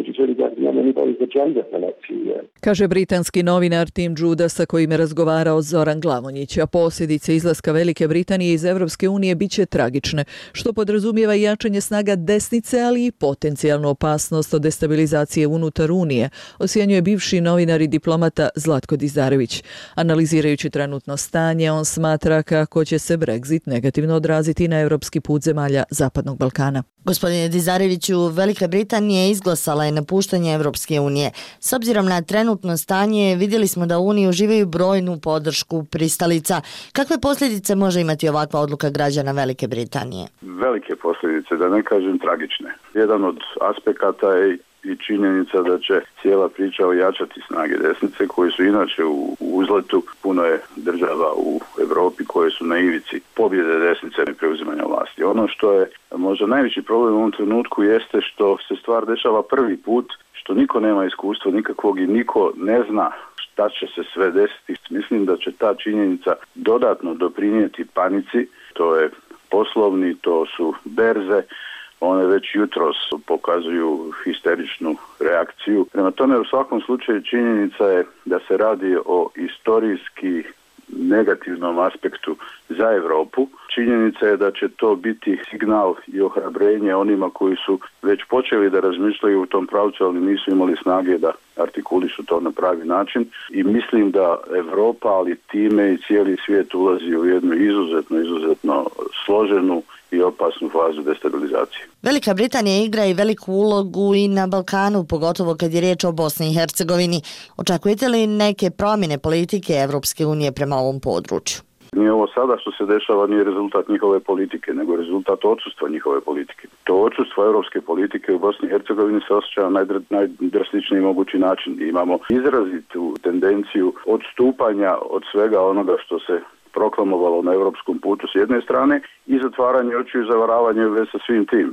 Kaže britanski novinar Tim Judas sa kojim je razgovarao Zoran Glavonjić, a posljedice izlaska Velike Britanije iz Evropske unije bit će tragične, što podrazumijeva i jačanje snaga desnice, ali i potencijalnu opasnost od destabilizacije unutar Unije, ocjenjuje bivši novinar i diplomata Zlatko Dizarević. Analizirajući trenutno stanje, on smatra kako će se Brexit negativno odraziti na europski put zemalja Zapadnog Balkana. Gospodine Dizareviću, Velika Britanija izglasala je napuštanje Evropske unije. S obzirom na trenutno stanje, vidjeli smo da u Uniji uživaju brojnu podršku pristalica. Kakve posljedice može imati ovakva odluka građana Velike Britanije? Velike posljedice, da ne kažem tragične. Jedan od aspekata je i činjenica da će cijela priča ojačati snage desnice koji su inače u uzletu. Puno je država u Europi koje su na ivici pobjede desnice i preuzimanja vlasti. Ono što je možda najveći problem u ovom trenutku jeste što se stvar dešava prvi put, što niko nema iskustva nikakvog i niko ne zna šta će se sve desiti. Mislim da će ta činjenica dodatno doprinijeti panici. To je poslovni, to su berze. One već jutros pokazuju histeričnu reakciju. Prema tome, u svakom slučaju činjenica je da se radi o istorijski negativnom aspektu za Europu. Činjenica je da će to biti signal i ohrabrenje onima koji su već počeli da razmišljaju u tom pravcu, ali nisu imali snage da artikulišu to na pravi način. I mislim da Europa, ali time i cijeli svijet ulazi u jednu izuzetno složenu i opasnu fazu destabilizacije. Velika Britanija igra i veliku ulogu i na Balkanu, pogotovo kad je riječ o Bosni i Hercegovini. Očekujete li neke promjene politike Evropske unije prema ovom području? Nije ovo sada što se dešava nije rezultat njihove politike, nego rezultat odsustva njihove politike. To odsustvo europske politike u Bosni i Hercegovini se osjeća na najdrastičniji mogući način. Imamo izrazitu tendenciju odstupanja od svega onoga što se proklamovalo na europskom putu s jedne strane i zatvaranje očiju i zavaravanje u vezi sa svim tim.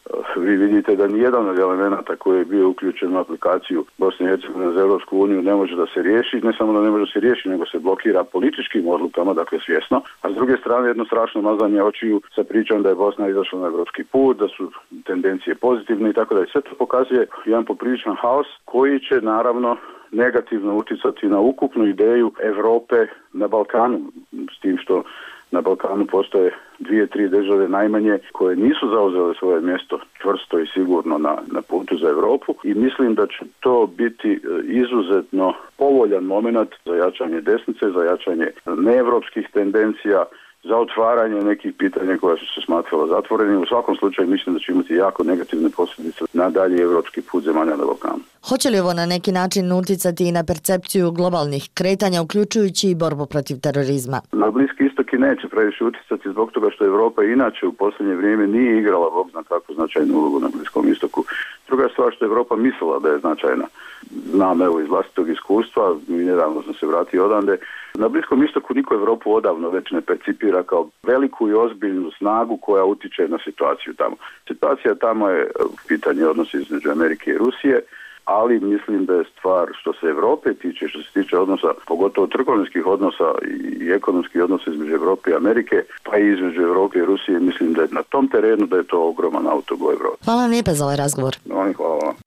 Vi vidite da nijedan od elemenata koji je bio uključen u aplikaciju Bosne i Hercegovine za Europsku uniju ne može da se riješi, ne samo da ne može da se riješi, nego se blokira političkim odlukama, dakle svjesno, a s druge strane jedno strašno mazanje očiju sa pričom da je Bosna izašla na europski put, da su tendencije pozitivne i tako dalje. Sve to pokazuje jedan popriličan haos koji će naravno negativno utjecati na ukupnu ideju Europe na Balkanu, s tim što na Balkanu postoje 2-3 države najmanje koje nisu zauzele svoje mjesto čvrsto i sigurno na putu za Europu i mislim da će to biti izuzetno povoljan moment za jačanje desnice, za jačanje neevropskih tendencija, za otvaranje nekih pitanja koja su se smatrala zatvorenim. U svakom slučaju mislim da će imati jako negativne posljedice na dalje evropski put zemalja na Balkanu. Hoće li ovo na neki način utjecati i na percepciju globalnih kretanja, uključujući i borbu protiv terorizma? Na Bliski istok i neće previše utjecati zbog toga što Europa inače u posljednje vrijeme nije igrala bog zna kako značajnu ulogu na Bliskom istoku. Druga stvar što Europa mislila da je značajna. Znam evo iz vlastitog iskustva, nedavno sam se vratio odande. Na Bliskom istoku niko Europu odavno već ne percipira kao veliku i ozbiljnu snagu koja utiče na situaciju tamo. Situacija tamo je pitanje odnosa između Amerike i Rusije, ali mislim da je stvar što se Europe tiče, što se tiče odnosa, pogotovo trgovinskih odnosa i ekonomskih odnosa između Europe i Amerike, pa i između Europe i Rusije, mislim da je na tom terenu da je to ogroman autogol Europe. Hvala vam lijepa za ovaj razgovor. Hvala vam.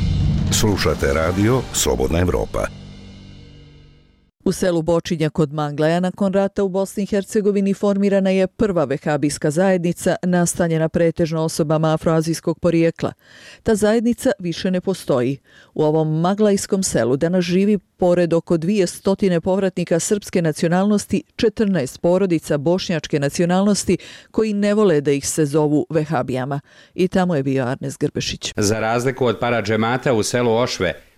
Slušate radio Slobodna Evropa. U selu Bočinja kod Manglaja nakon rata u Bosni i Hercegovini formirana je prva vehabijska zajednica nastanjena pretežno osobama afroazijskog porijekla. Ta zajednica više ne postoji. U ovom maglajskom selu danas živi pored oko 200 povratnika srpske nacionalnosti 14 porodica bošnjačke nacionalnosti koji ne vole da ih se zovu vehabijama. I tamo je bio Arnes Grbešić. Za razliku od paradžemata u selu Ošve,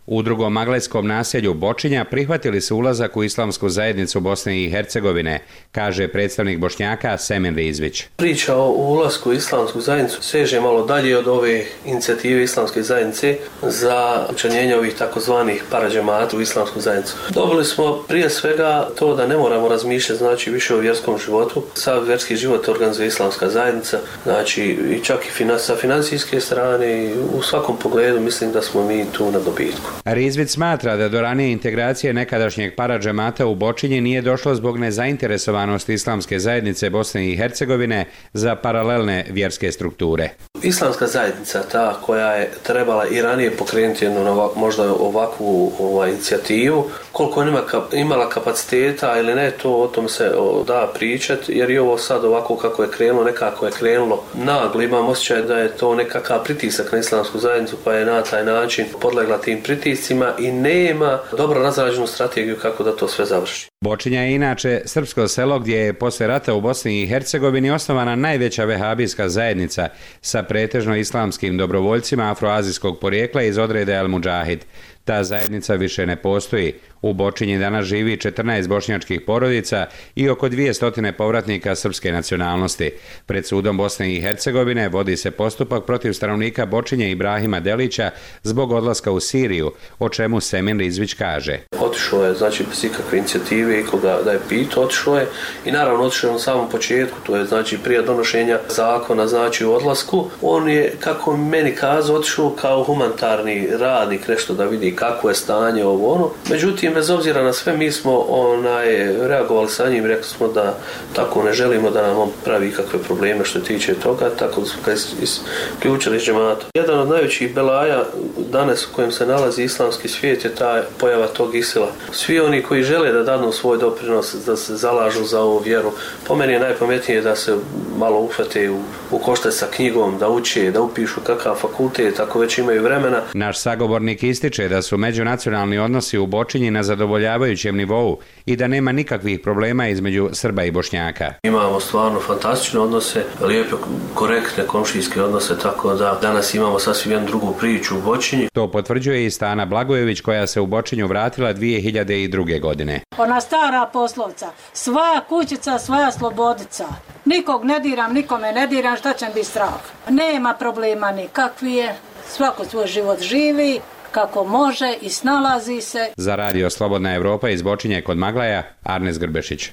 U drugom maglajskom naselju Bočinja prihvatili su ulazak u islamsku zajednicu Bosne i Hercegovine, kaže predstavnik Bošnjaka Semin Rizvić. Priča o ulasku u islamsku zajednicu seže malo dalje od ove inicijative islamske zajednice za učlanjenje ovih takozvanih paradžemata u islamsku zajednicu. Dobili smo prije svega to da ne moramo razmišljati znači više o vjerskom životu. Sav vjerski život organizuje islamska zajednica, znači i čak i sa financijske strane i u svakom pogledu mislim da smo mi tu na dobitku. Rizvić smatra da do ranije integracije nekadašnjeg paradžemata u Bočinji nije došlo zbog nezainteresovanosti islamske zajednice Bosne i Hercegovine za paralelne vjerske strukture. Islamska zajednica, ta koja je trebala i ranije pokrenuti jednu možda ovakvu inicijativu, koliko je imala kapaciteta ili ne, to o tom se da pričati, jer i ovo sad ovako kako je krenulo, nekako je krenulo naglo, imam osjećaj da je to nekakav pritisak na islamsku zajednicu pa je na taj način podlegla tim pritiscima i nema dobro razrađenu strategiju kako da to sve završi. Bočinja je inače srpsko selo gdje je posle rata u Bosni i Hercegovini osnovana najveća vehabijska zajednica sa pretežno islamskim dobrovoljcima afroazijskog porijekla iz odreda El Mudžahid. Ta zajednica više ne postoji. U Bočinji danas živi 14 bošnjačkih porodica i oko 200 povratnika srpske nacionalnosti. Pred sudom Bosne i Hercegovine vodi se postupak protiv stanovnika Bočinje Ibrahima Delića zbog odlaska u Siriju, o čemu Semin Rizvić kaže. Otišao je, znači, bez ikakve inicijative i koga da je pitao, otišao je i naravno otišao je na samom početku, to je znači prije donošenja zakona, znači u odlasku. On je, kako meni kazao, otišao kao humanitarni radnik, nešto da vidi kako je stanje ovo ono. Međutim, bez obzira na sve, mi smo reagovali sa njim, rekli smo da tako ne želimo da nam on pravi kakve probleme što tiče toga, tako da smo ga isključili iz džemata. Jedan od najvećih belaja danas u kojem se nalazi islamski svijet je ta pojava tog Isila. Svi oni koji žele da dadu svoj doprinos, da se zalažu za ovu vjeru, po meni je najpametnije da se malo uhvate u koštac sa knjigom, da uče, da upišu kakav fakultet, ako već imaju vremena. Naš sagovornik ističe da su međunacionalni odnosi u Bočinji na zadovoljavajućem nivou i da nema nikakvih problema između Srba i Bošnjaka. Imamo stvarno fantastične odnose, lijepe, korektne komšijske odnose, tako da danas imamo sasvim jednu drugu priču u Bočinji. To potvrđuje i Stana Blagojević koja se u Bočinju vratila 2002. godine. Ona stara poslovca, svoja kućica, svoja slobodica. Nikog ne diram, nikome ne diram, šta će mi biti strah. Nema problema nikakvi je, svako svoj život živi kako može i snalazi se. Za Radio Slobodna Evropa iz Bočinje kod Maglaja, Arnes Grbešić.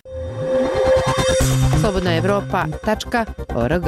slobodnaevropa.org.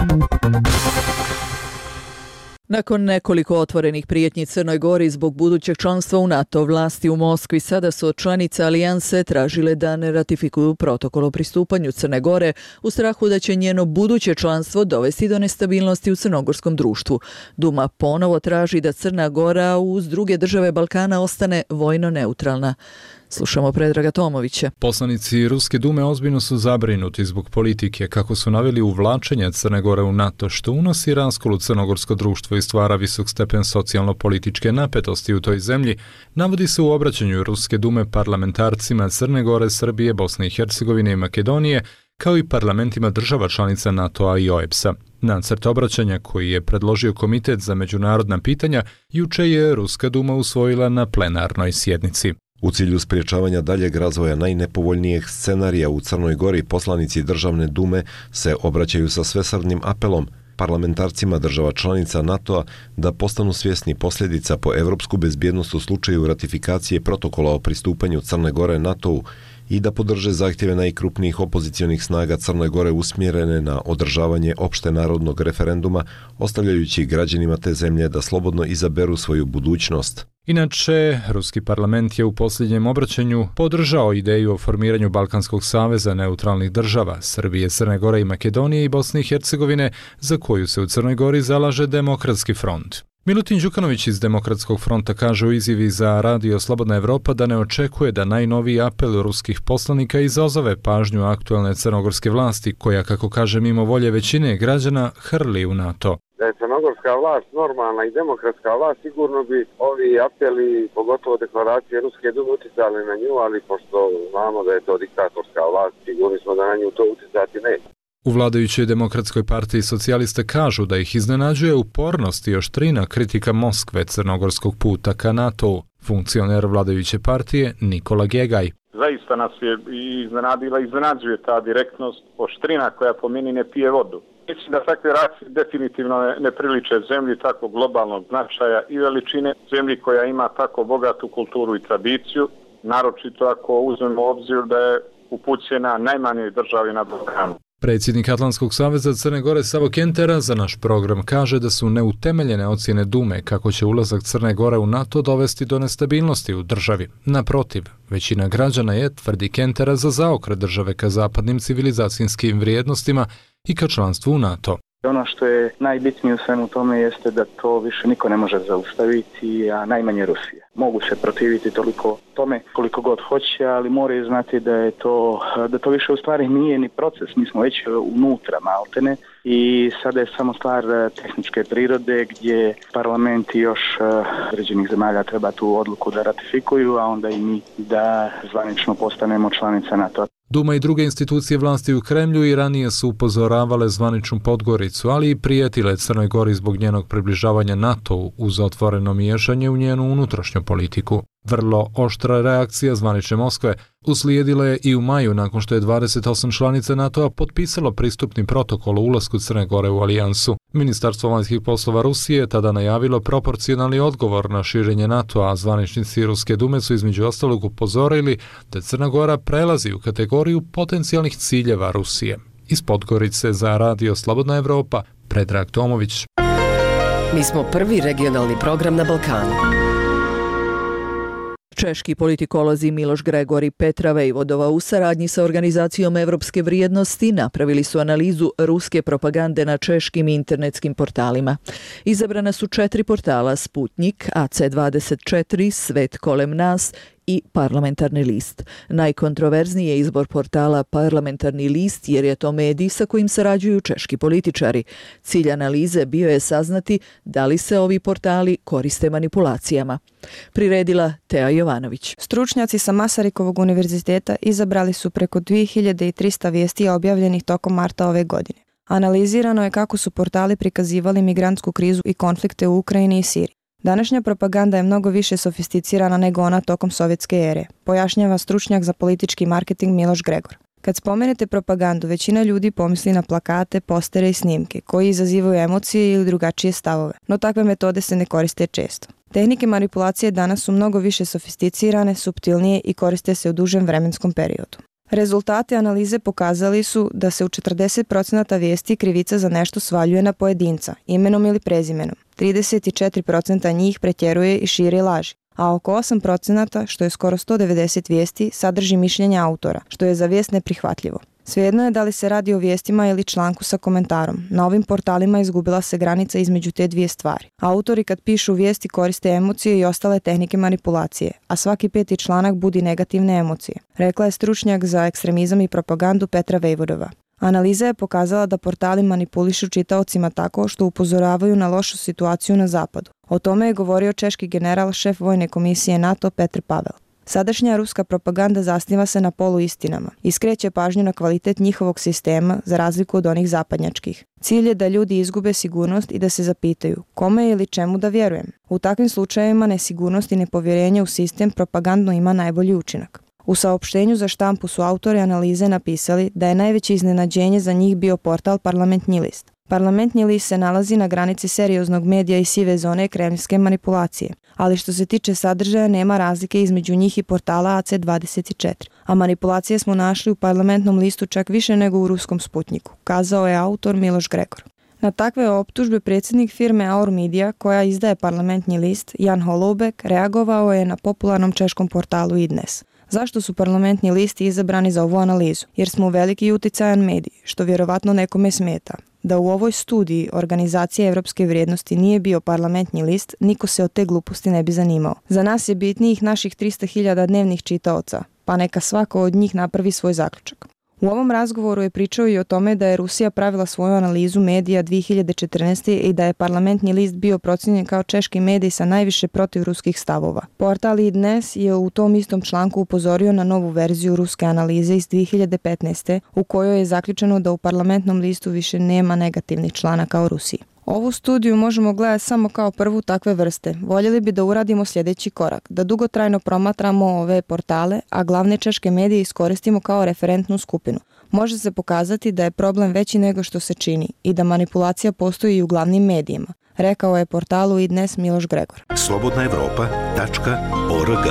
Nakon nekoliko otvorenih prijetnji Crnoj Gori zbog budućeg članstva u NATO, vlasti u Moskvi sada su od članica alijanse tražile da ne ratifikuju protokol o pristupanju Crne Gore u strahu da će njeno buduće članstvo dovesti do nestabilnosti u crnogorskom društvu. Duma ponovo traži da Crna Gora uz druge države Balkana ostane vojno neutralna. Slušamo Predraga Tomovića. Poslanici Ruske dume ozbiljno su zabrinuti zbog politike, kako su naveli, uvlačenja Crne Gore u NATO, što unosi raskol u crnogorsko društvo i stvara visok stepen socijalno-političke napetosti u toj zemlji, navodi se u obraćanju Ruske dume parlamentarcima Crne Gore, Srbije, Bosne i Hercegovine i Makedonije, kao i parlamentima država članica NATO-a i OEBS-a. Nacrt obraćanja koji je predložio Komitet za međunarodna pitanja juče je Ruska duma usvojila na plenarnoj sjednici. U cilju spriječavanja daljeg razvoja najnepovoljnijeg scenarija u Crnoj Gori, poslanici Državne dume se obraćaju sa svesrdnim apelom parlamentarcima država članica NATO-a da postanu svjesni posljedica po evropsku bezbjednost u slučaju ratifikacije protokola o pristupanju Crne Gore NATO-u i da podrže zahtjeve najkrupnijih opozicionih snaga Crne Gore usmjerene na održavanje opšte narodnog referenduma, ostavljajući građanima te zemlje da slobodno izaberu svoju budućnost. Inače, Ruski parlament je u posljednjem obraćanju podržao ideju o formiranju Balkanskog saveza neutralnih država, Srbije, Crne Gore i Makedonije i Bosne i Hercegovine, za koju se u Crnoj Gori zalaže Demokratski front. Milutin Đukanović iz Demokratskog fronta kaže u izjavi za Radio Slobodna Evropa da ne očekuje da najnoviji apel ruskih poslanika izazove pažnju aktualne crnogorske vlasti, koja, kako kaže, mimo volje većine građana hrli u NATO. Da je crnogorska vlast normalna i demokratska vlast, sigurno bi ovi apeli, pogotovo deklaracije Ruske dume, uticali na nju, ali pošto znamo da je to diktatorska vlast, sigurni smo da na nju to uticati neće. U vladajućoj Demokratskoj partiji socijalista kažu da ih iznenađuje upornost i oštrina kritika Moskve crnogorskog puta ka NATO-u. funkcioner vladajuće partije Nikola Gegaj. Zaista nas je iznenadila, iznenađuje ta direktnost, oštrina koja po meni ne pije vodu. Mislim da takve reakcije definitivno ne priliče zemlji tako globalnog značaja i veličine, zemlji koja ima tako bogatu kulturu i tradiciju, naročito ako uzmemo u obzir da je upućena najmanjoj državi na Balkanu. Predsjednik Atlantskog saveza Crne Gore Savo Kentera za naš program kaže da su neutemeljene ocjene Dume kako će ulazak Crne Gore u NATO dovesti do nestabilnosti u državi. Naprotiv, većina građana je, tvrdi Kentera, za zaokret države ka zapadnim civilizacijskim vrijednostima i ka članstvu u NATO. Ono što je najbitnije u svemu tome jeste da to više niko ne može zaustaviti, a najmanje Rusija. Mogu se protiviti toliko tome koliko god hoće, ali moraju znati da to više u stvari nije ni proces. Mi smo već unutra maltene i sada je samo stvar tehničke prirode gdje parlamenti još određenih zemalja treba tu odluku da ratifikuju, a onda i mi da zvanično postanemo članica NATO. Duma i druge institucije vlasti u Kremlju i ranije su upozoravale zvaničnu Podgoricu, ali i prijetile Crnoj Gori zbog njenog približavanja NATO-u uz otvoreno miješanje u njenu unutrašnju politiku. Vrlo oštra reakcija zvanične Moskve uslijedila je i u maju nakon što je 28 članica NATO-a potpisalo pristupni protokol o ulasku Crne Gore u alijansu. Ministarstvo vanjskih poslova Rusije je tada najavilo proporcionalni odgovor na širenje NATO-a, a zvaničnici Ruske Dume su između ostalog upozorili da Crna Gora prelazi u kategoriju potencijalnih ciljeva Rusije. Iz Podgorice za Radio Slobodna Evropa, Predrag Tomović. Mi smo prvi regionalni program na Balkanu. Češki politikolozi Miloš Gregor i Petra Vejvodova u saradnji sa Organizacijom Evropske vrijednosti napravili su analizu ruske propagande na češkim internetskim portalima. Izabrana su 4 portala: Sputnik, AC24, Svet kolem nas i Parlamentarni list. Najkontroverzniji je izbor portala Parlamentarni list jer je to medij sa kojim sarađuju češki političari. Cilj analize bio je saznati da li se ovi portali koriste manipulacijama. Priredila Teja Jovanović. Stručnjaci sa Masarikovog univerziteta izabrali su preko 2300 vijesti objavljenih tokom marta ove godine. Analizirano je kako su portali prikazivali migrantsku krizu i konflikte u Ukrajini i Siriji. Današnja propaganda je mnogo više sofisticirana nego ona tokom sovjetske ere, pojašnjava stručnjak za politički marketing Miloš Gregor. Kad spomenete propagandu, većina ljudi pomisli na plakate, postere i snimke, koji izazivaju emocije ili drugačije stavove, no takve metode se ne koriste često. Tehnike manipulacije danas su mnogo više sofisticirane, suptilnije i koriste se u dužem vremenskom periodu. Rezultati analize pokazali su da se u 40% vijesti krivica za nešto svaljuje na pojedinca, imenom ili prezimenom. 34% njih pretjeruje i širi laži, a oko 8%, što je skoro 190 vijesti, sadrži mišljenja autora, što je za vijest neprihvatljivo. Svejedno je da li se radi o vijestima ili članku sa komentarom. Na ovim portalima izgubila se granica između te dvije stvari. Autori kad pišu vijesti koriste emocije i ostale tehnike manipulacije, a svaki 5. članak budi negativne emocije, rekla je stručnjak za ekstremizam i propagandu Petra Vejvodova. Analiza je pokazala da portali manipulišu čitaocima tako što upozoravaju na lošu situaciju na zapadu. O tome je govorio češki general, šef vojne komisije NATO Petr Pavel. Sadašnja ruska propaganda zasniva se na poluistinama i skreće pažnju na kvalitet njihovog sistema za razliku od onih zapadnjačkih. Cilj je da ljudi izgube sigurnost i da se zapitaju kome ili čemu da vjerujem. U takvim slučajevima nesigurnost i nepovjerenje u sistem propagandno ima najbolji učinak. U saopštenju za štampu su autori analize napisali da je najveće iznenađenje za njih bio portal Parlamentni list. Parlamentni list se nalazi na granici serioznog medija i sive zone kremljske manipulacije, ali što se tiče sadržaja nema razlike između njih i portala AC24, a manipulacije smo našli u Parlamentnom listu čak više nego u ruskom Sputniku, kazao je autor Miloš Gregor. Na takve optužbe predsjednik firme Aur Media, koja izdaje Parlamentni list, Jan Holoubek, reagovao je na popularnom češkom portalu iDnes. Zašto su Parlamentni listi izabrani za ovu analizu? Jer smo veliki i uticajan medij, što vjerovatno nekome smeta. Da u ovoj studiji Organizacije Evropske vrijednosti nije bio Parlamentni list, niko se od te gluposti ne bi zanimao. Za nas je bitnijih naših 300.000 dnevnih čitaoca, pa neka svako od njih napravi svoj zaključak. U ovom razgovoru je pričao i o tome da je Rusija pravila svoju analizu medija 2014. i da je Parlamentni list bio procijenjen kao češki medij sa najviše protivruskih stavova. Portal iDnes je u tom istom članku upozorio na novu verziju ruske analize iz 2015. u kojoj je zaključeno da u Parlamentnom listu više nema negativnih članaka o Rusiji. Ovu studiju možemo gledati samo kao prvu takve vrste. Voljeli bi da uradimo sljedeći korak, da dugotrajno promatramo ove portale, a glavne češke medije iskoristimo kao referentnu skupinu. Može se pokazati da je problem veći nego što se čini i da manipulacija postoji i u glavnim medijima, rekao je portalu i dnes Miloš Gregor. slobodnaevropa.org.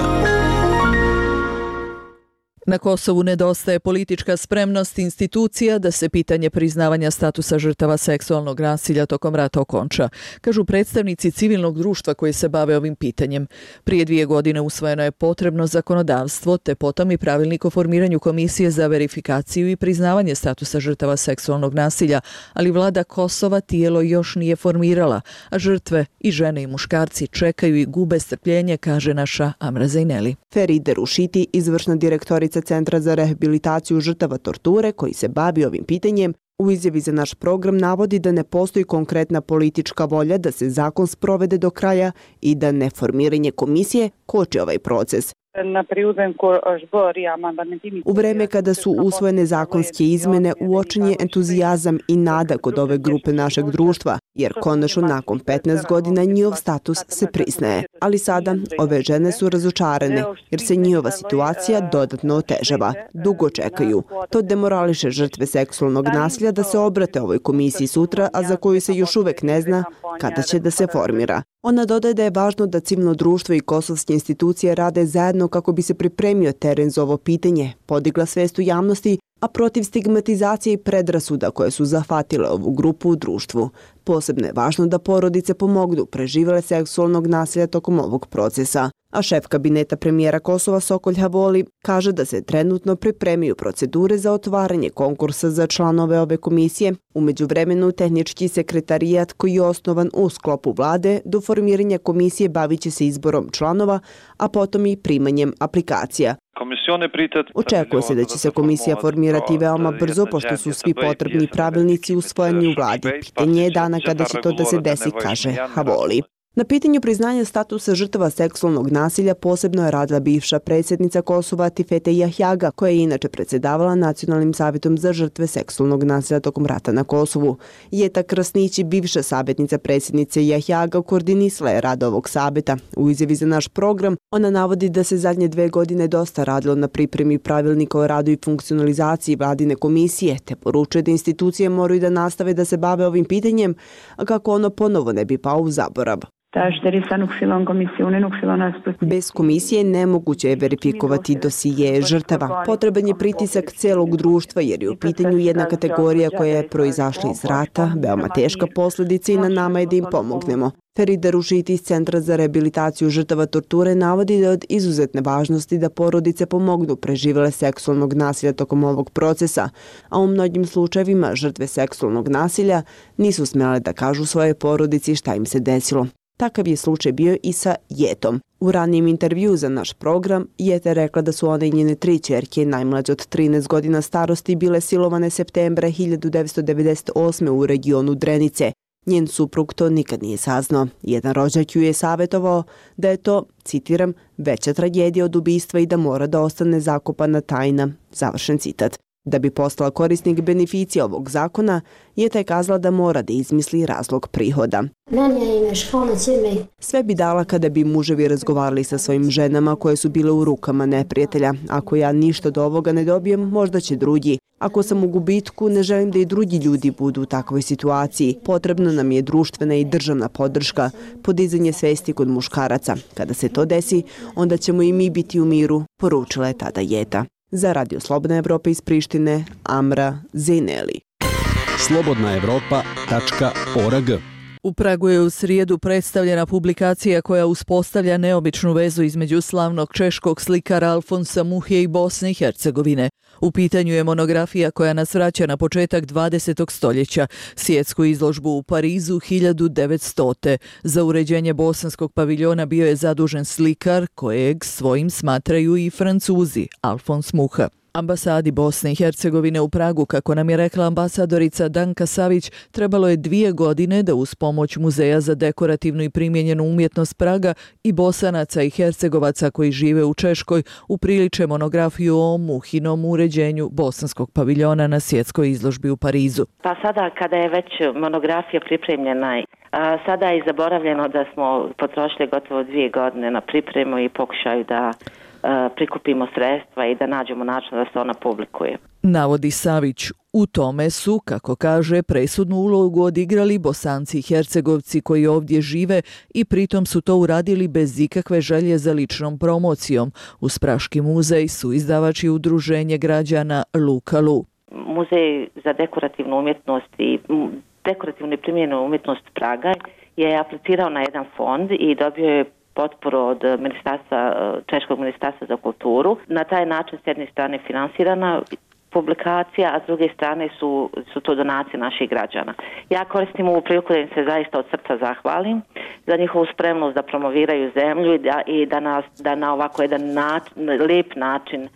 Na Kosovu nedostaje politička spremnost institucija da se pitanje priznavanja statusa žrtava seksualnog nasilja tokom rata okonča, kažu predstavnici civilnog društva koji se bave ovim pitanjem. Prije 2 godine usvojeno je potrebno zakonodavstvo, te potom i pravilnik o formiranju komisije za verifikaciju i priznavanje statusa žrtava seksualnog nasilja, ali vlada Kosova tijelo još nije formirala, a žrtve i žene i muškarci čekaju i gube strpljenje, kaže naša Amra Zajneli. Feride Rušiti, izvršna direktorica Centra za rehabilitaciju žrtava torture koji se bavi ovim pitanjem, u izjavi za naš program navodi da ne postoji konkretna politička volja da se zakon sprovede do kraja i da neformiranje komisije koči ovaj proces. U vreme kada su usvojene zakonske izmene, uočen je entuzijazam i nada kod ove grupe našeg društva, jer konačno nakon 15 godina njihov status se priznaje. Ali sada ove žene su razočarane, jer se njihova situacija dodatno otežava. Dugo čekaju. To demorališe žrtve seksualnog nasilja da se obrate ovoj komisiji sutra, a za koju se još uvek ne zna kada će da se formira. Ona dodaje da je važno da civilno društvo i kosovske institucije rade zajedno kako bi se pripremio teren za ovo pitanje, podigla svest u javnosti, a protiv stigmatizacije i predrasuda koje su zahvatile ovu grupu u društvu. Posebno je važno da porodice pomognu preživele seksualnog nasilja tokom ovog procesa. A šef kabineta premijera Kosova Sokol Havoli kaže da se trenutno pripremaju procedure za otvaranje konkursa za članove ove komisije. U međuvremenu tehnički sekretarijat koji je osnovan u sklopu vlade do formiranja komisije bavit će se izborom članova, a potom i primanjem aplikacija. Očekuje se da će se komisija formirati veoma brzo, pošto su svi potrebni pravilnici usvojeni u vladi. Pitanje je dana kada će to da se desi, kaže Havoli. Na pitanju priznanja statusa žrtava seksualnog nasilja posebno je radila bivša predsjednica Kosova Tifete Jahjaga, koja je inače predsjedavala Nacionalnim savjetom za žrtve seksualnog nasilja tokom rata na Kosovu. Jeta Krasnić, bivša savjetnica predsjednice Jahjaga, koordinisala je rad ovog savjeta. U izjavi za naš program ona navodi da se zadnje 2 godine dosta radilo na pripremi pravilnika o radu i funkcionalizaciji vladine komisije, te poručuje da institucije moraju da nastave da se bave ovim pitanjem, a kako ono ponovo ne bi pao u zaborav. Bez komisije nemoguće je verifikovati dosije žrtava. Potreban je pritisak celog društva jer je u pitanju jedna kategorija koja je proizašla iz rata, veoma teška posljedica i na nama je da im pomognemo. Feride Rušiti iz Centra za rehabilitaciju žrtava torture navodi da je od izuzetne važnosti da porodice pomognu preživele seksualnog nasilja tokom ovog procesa, a u mnogim slučajevima žrtve seksualnog nasilja nisu smjele da kažu svojoj porodici šta im se desilo. Takav je slučaj bio i sa Jetom. U ranijem intervju za naš program, Jeta je rekla da su one i njene 3 ćerke, najmlađe od 13 godina starosti, bile silovane septembra 1998. u regionu Drenice. Njen suprug to nikad nije saznao. Jedan rođak ju je savjetovao da je to, citiram, veća tragedija od ubistva i da mora da ostane zakopana tajna. Završen citat. Da bi postala korisnik beneficija ovog zakona, Jeta je kazala da mora da izmisli razlog prihoda. Sve bi dala kada bi muževi razgovarali sa svojim ženama koje su bile u rukama neprijatelja. Ako ja ništa od ovoga ne dobijem, možda će drugi. Ako sam u gubitku, ne želim da i drugi ljudi budu u takvoj situaciji. Potrebna nam je društvena i državna podrška, podizanje svesti kod muškaraca. Kada se to desi, onda ćemo i mi biti u miru, poručila je tada Jeta. Za Radio Slobodna Evropa iz Prištine, Amra Zajneli. slobodnaevropa.org. U Pragu je u srijedu predstavljena publikacija koja uspostavlja neobičnu vezu između slavnog češkog slikara Alfonsa Muhe i Bosne i Hercegovine. U pitanju je monografija koja nas vraća na početak 20. stoljeća, svjetsku izložbu u Parizu 1900. Za uređenje bosanskog paviljona bio je zadužen slikar kojeg svojim smatraju i Francuzi, Alfons Muha. Ambasadi Bosne i Hercegovine u Pragu, kako nam je rekla ambasadorica Danka Savić, trebalo je 2 godine da uz pomoć Muzeja za dekorativnu i primijenjenu umjetnost Praga i Bosanaca i Hercegovaca koji žive u Češkoj upriliče monografiju o Muhinom uređenju bosanskog paviljona na svjetskoj izložbi u Parizu. Pa sada kada je već monografija pripremljena, sada je zaboravljeno da smo potrošili gotovo 2 godine na pripremu i pokušaju da prikupimo sredstva i da nađemo način da se ona publikuje. Navodi Savić, u tome su, kako kaže, presudnu ulogu odigrali Bosanci i Hercegovci koji ovdje žive i pritom su to uradili bez ikakve želje za ličnom promocijom. Uz Praški muzej su izdavači udruženje građana Lukalu. Muzej za dekorativnu umjetnost i dekorativnu i primjenu umjetnost Praga je aplicirao na jedan fond i dobio je potporu od Češkog ministarstva za kulturu. Na taj način s jedne strane finansirana publikacija, a s druge strane su to donacije naših građana. Ja koristim ovu priliku da im se zaista od srca zahvalim za njihovu spremnost da promoviraju zemlju i da na ovako jedan lijep način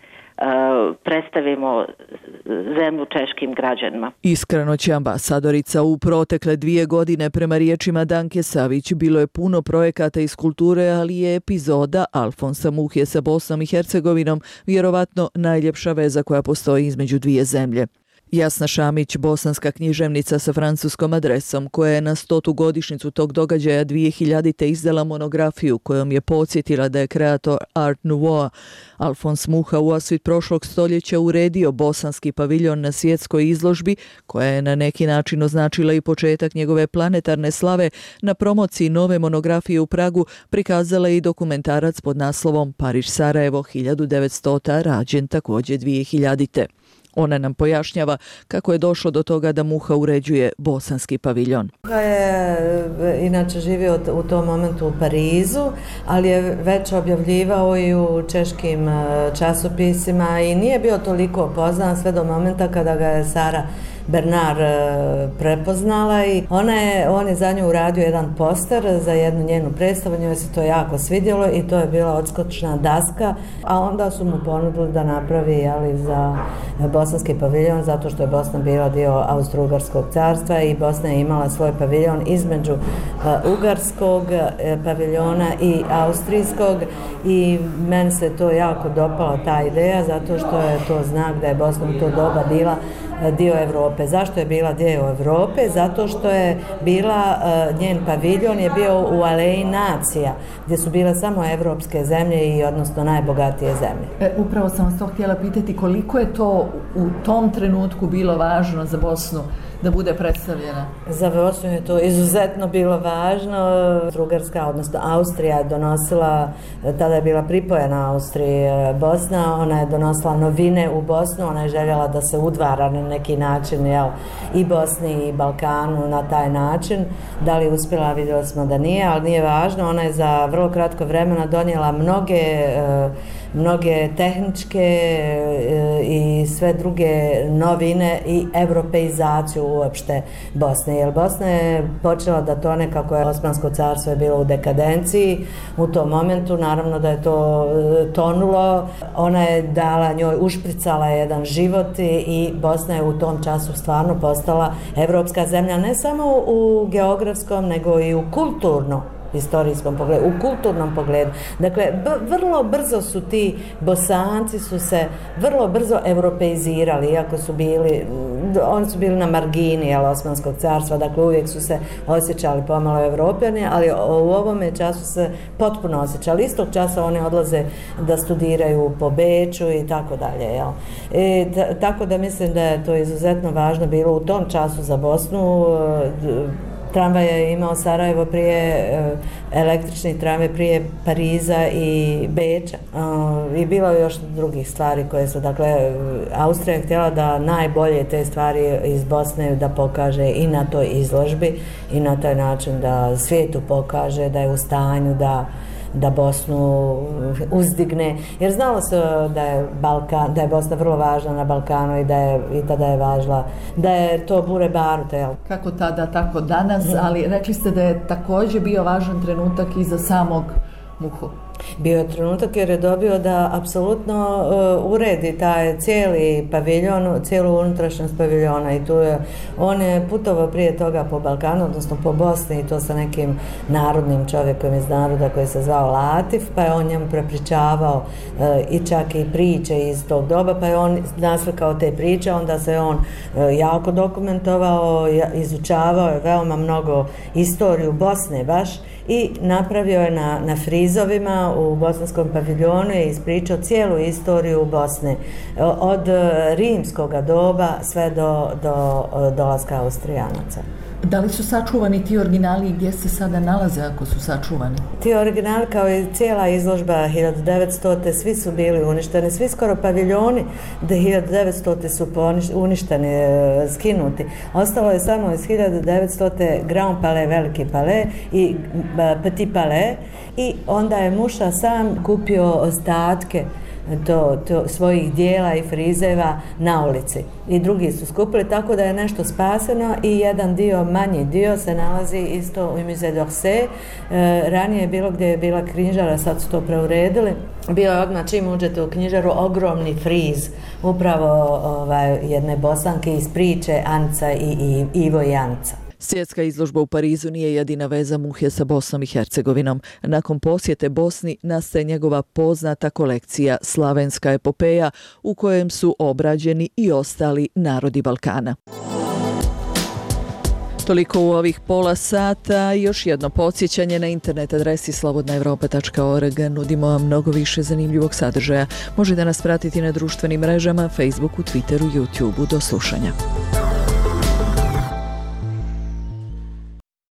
predstavimo zemlju češkim građanima. Iskreno će ambasadorica, u protekle 2 godine prema riječima Danke Savić bilo je puno projekata iz kulture, ali je epizoda Alfonsa Muhje sa Bosnom i Hercegovinom vjerovatno najljepša veza koja postoji između 2 zemlje. Jasna Šamić, bosanska književnica sa francuskom adresom, koja je na 100. godišnjicu tog događaja 2000. izdala monografiju kojom je podsjetila da je kreator Art Nouveau Alfons Muha u osvit prošlog stoljeća uredio bosanski paviljon na svjetskoj izložbi, koja je na neki način označila i početak njegove planetarne slave. Na promociji nove monografije u Pragu prikazala i dokumentarac pod naslovom Pariž-Sarajevo 1900, rađen također 2000. Ona nam pojašnjava kako je došlo do toga da Muha uređuje bosanski paviljon. Muha je inače živio u tom momentu u Parizu, ali je već objavljivao i u češkim časopisima i nije bio toliko poznan sve do momenta kada ga je Sara Bernard prepoznala i on je za nju uradio jedan poster za jednu njenu predstavu, njoj se to jako svidjelo i to je bila odskočna daska, a onda su mu ponudili da napravi za bosanski paviljon, zato što je Bosna bila dio Austro-Ugarskog carstva i Bosna je imala svoj paviljon između ugarskog paviljona i austrijskog i meni se to jako dopala ta ideja, zato što je to znak da je Bosna u to doba bila dio Europe. Zašto je bila dio Europe? Zato što je bila, njen paviljon je bio u Aleji nacija, gdje su bile samo evropske zemlje i odnosno najbogatije zemlje. Upravo sam vas to htjela pitati, koliko je to u tom trenutku bilo važno za Bosnu da bude predstavljena? Za Bosnu je to izuzetno bilo važno. Ugarska, odnosno Austrija je donosila, tada je bila pripojena Austriji Bosna, ona je donosila novine u Bosnu, ona je željela da se udvara na neki način i Bosni i Balkanu na taj način. Da li uspjela, vidjeli smo da nije, ali nije važno. Ona je za vrlo kratko vremena donijela mnoge tehničke i sve druge novine i europeizaciju uopšte Bosne. Jer Bosna je počela da tone kako je Osmansko carstvo je bilo u dekadenciji. U tom momentu naravno da je to tonulo. Ona je dala njoj, ušpricala jedan život i Bosna je u tom času stvarno postala evropska zemlja, ne samo u geografskom nego i u kulturnom historijskom pogledu, u kulturnom pogledu. Dakle, vrlo brzo su ti Bosanci su se vrlo brzo europeizirali, iako su oni su bili na margini Osmanskog carstva, dakle uvijek su se osjećali pomalo Evropljani, ali u ovome času se potpuno osjećali. Istog časa oni odlaze da studiraju po Beču i tako dalje. Tako da mislim da je to izuzetno važno bilo u tom času za Bosnu. Tramvaj je imao Sarajevo električni tramvaj prije Pariza i Beča. I bilo je još drugih stvari koje su, dakle, Austrija je htjela da najbolje te stvari iz Bosne da pokaže i na toj izložbi i na taj način da svijetu pokaže da je u stanju da Bosnu uzdigne, jer znalo se da je Bosna vrlo važna na Balkanu i tada je važila da je to bure barut. Kako tada, tako danas, ali rekli ste da je također bio važan trenutak i za samog Muhu. Bio je trenutak jer je dobio da apsolutno uredi taj cijeli paviljon, cijelu unutrašnjost paviljona i tu je, on je putovao prije toga po Balkanu, odnosno po Bosni i to sa nekim narodnim čovjekom iz naroda koji se zvao Latif, pa je on njemu prepričavao i čak i priče iz tog doba, pa je on naslikao te priče, onda se on jako dokumentovao, izučavao je veoma mnogo istoriju Bosne baš i napravio je na frizovima u bosanskom paviljonu i ispričao cijelu istoriju Bosne od rimskog doba sve do dolaska Austrijanaca. Da li su sačuvani ti originali i gdje se sada nalaze ako su sačuvani? Ti originali kao i cijela izložba 1900. svi su bili uništeni, svi skoro paviljoni do 1900. su uništeni, skinuti. Ostalo je samo iz 1900. Grand Palais, Veliki Palais i Petit Palais i onda je Muša sam kupio ostatke svojih dijela i frizeva na ulici. I drugi su skupili, tako da je nešto spaseno i jedan dio, manji dio se nalazi isto u Musée d'Orsay. Ranije je bilo gdje je bila knjižara, sad su to preuredili. Bio je odmah čim uđete u knjižaru ogromni friz, upravo jedne Bosanke iz priče Anca i Ivo i Anca. Svjetska izložba u Parizu nije jedina veza Muhe sa Bosnom i Hercegovinom. Nakon posjete Bosni nastaje njegova poznata kolekcija Slavenska epopeja u kojem su obrađeni i ostali narodi Balkana. Toliko u ovih pola sata. Još jedno podsjećanje na internet adresi slobodnaevropa.org. Nudimo vam mnogo više zanimljivog sadržaja. Možete nas pratiti na društvenim mrežama, Facebooku, Twitteru, YouTubeu. Do slušanja.